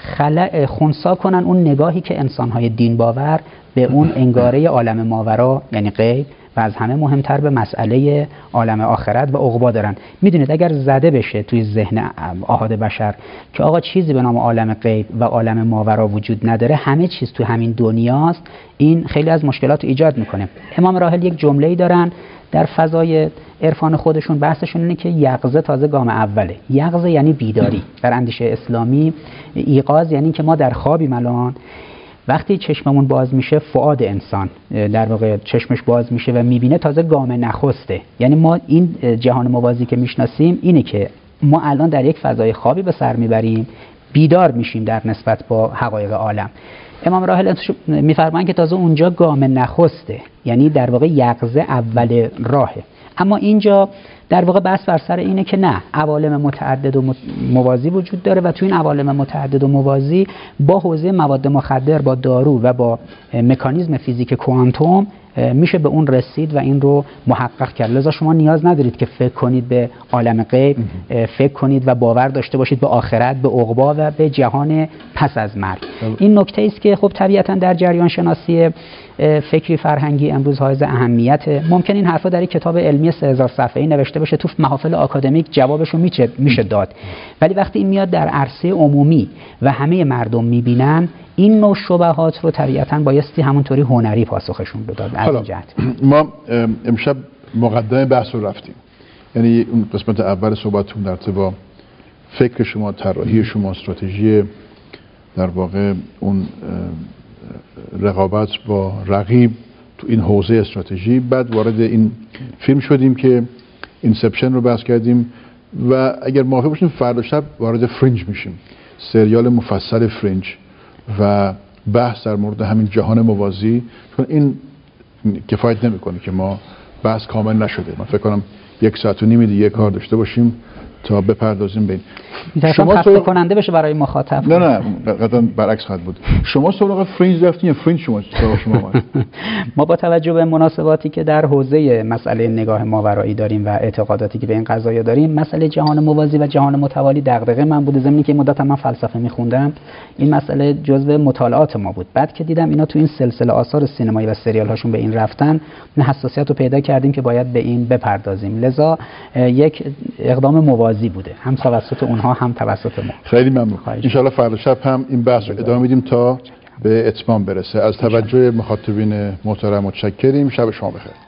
خنثی کنن اون نگاهی که انسان‌های دین باور به اون انگاره عالم ماورا یعنی غیب و از همه مهمتر به مسئله عالم آخرت و عقبا دارن. میدونید اگر زده بشه توی ذهن احاد بشر که آقا چیزی به نام عالم غیب و عالم ماورا وجود نداره، همه چیز تو همین دنیاست، این خیلی از مشکلات رو ایجاد میکنه. امام راحل یک جمله‌ای دارن در فضای عرفان خودشون، بحثشون اینه که یقظه تازه گام اوله. یقظه یعنی بیداری. در اندیشه اسلامی ایقاظ یعنی که ما در خوابیم الان، وقتی چشممون باز میشه فؤاد انسان در واقع چشمش باز میشه و میبینه، تازه گام نخسته. یعنی ما این جهان موازی که میشناسیم اینه که ما الان در یک فضای خوابی به سر میبریم، بیدار میشیم در نسبت با حقایق عالم. امام راحل میفرمایند که تازه اونجا گام نخسته، یعنی در واقع یقظه اول راهه. اما اینجا در واقع بحث بر سر اینه که نه، عوالم متعدد و موازی وجود داره و تو این عوالم متعدد و موازی با حوزه مواد مخدر، با دارو و با مکانیزم فیزیک کوانتوم میشه به اون رسید و این رو محقق کرد. لذا شما نیاز ندارید که فکر کنید به عالم غیب، فکر کنید و باور داشته باشید به آخرت، به عقبا و به جهان پس از مرگ. این نکته است که خب طبیعتا در جریان شناسی فکری فرهنگی امروز حائز اهمیت. ممکن این حرفا در یک کتاب علمی 3000 صفحه‌ای نوشته بشه، تو محافل آکادمیک جوابش رو میشه داد، ولی وقتی این میاد در عرصه عمومی و همه مردم میبینن، این نوع شبهات رو طبیعتا بایستی همونطوری هنری پاسخشون داد. از این جهت ما امشب مقدمه بحث رو رفتیم، یعنی اون قسمت اول صحبتتون در ارتباط فکر شما، طراحی شما، استراتژی در واقع اون رقابت با رقیب تو این حوزه استراتژی، بعد وارد این فیلم شدیم که اینسپشن رو بحث کردیم و اگر موافق باشیم فردا شب وارد فرینج میشیم، سریال مفصل فرینج و بحث در مورد همین جهان موازی، چون این کفایت نمیکنه که ما بحث کامل نشده. من فکر کنم 1.5 ساعت دیگه کار داشته باشیم تا بپردازیم به این. شما خسته کننده بشه برای مخاطب. نه قطعا برعکس خواهد بود. شما سراغ فرینج رفتین یا فرینج سراغ شما؟ ما با توجه به مناسباتی که در حوزه مسئله نگاه ماورایی داریم و اعتقاداتی که به این قضایا داریم، مسئله جهان موازی و جهان متوالی دغدغه من بوده. زمینی که مدت من فلسفه می‌خوندم، این مسئله جزء مطالعات ما بود. بعد که دیدم اینا تو این سلسله آثار سینمایی و سریال هاشون به این رفتن، حساسیت رو پیدا کردیم که باید به این بپردازیم. لذا یک اقدام موازی بوده، هم توسط اونها هم توسط ما. خیلی ممنون. ان شاء الله فردا شب هم این بحث رو ادامه میدیم تا به اتمام برسه. از توجه مخاطبین محترم متشکریم. شب شما بخیر.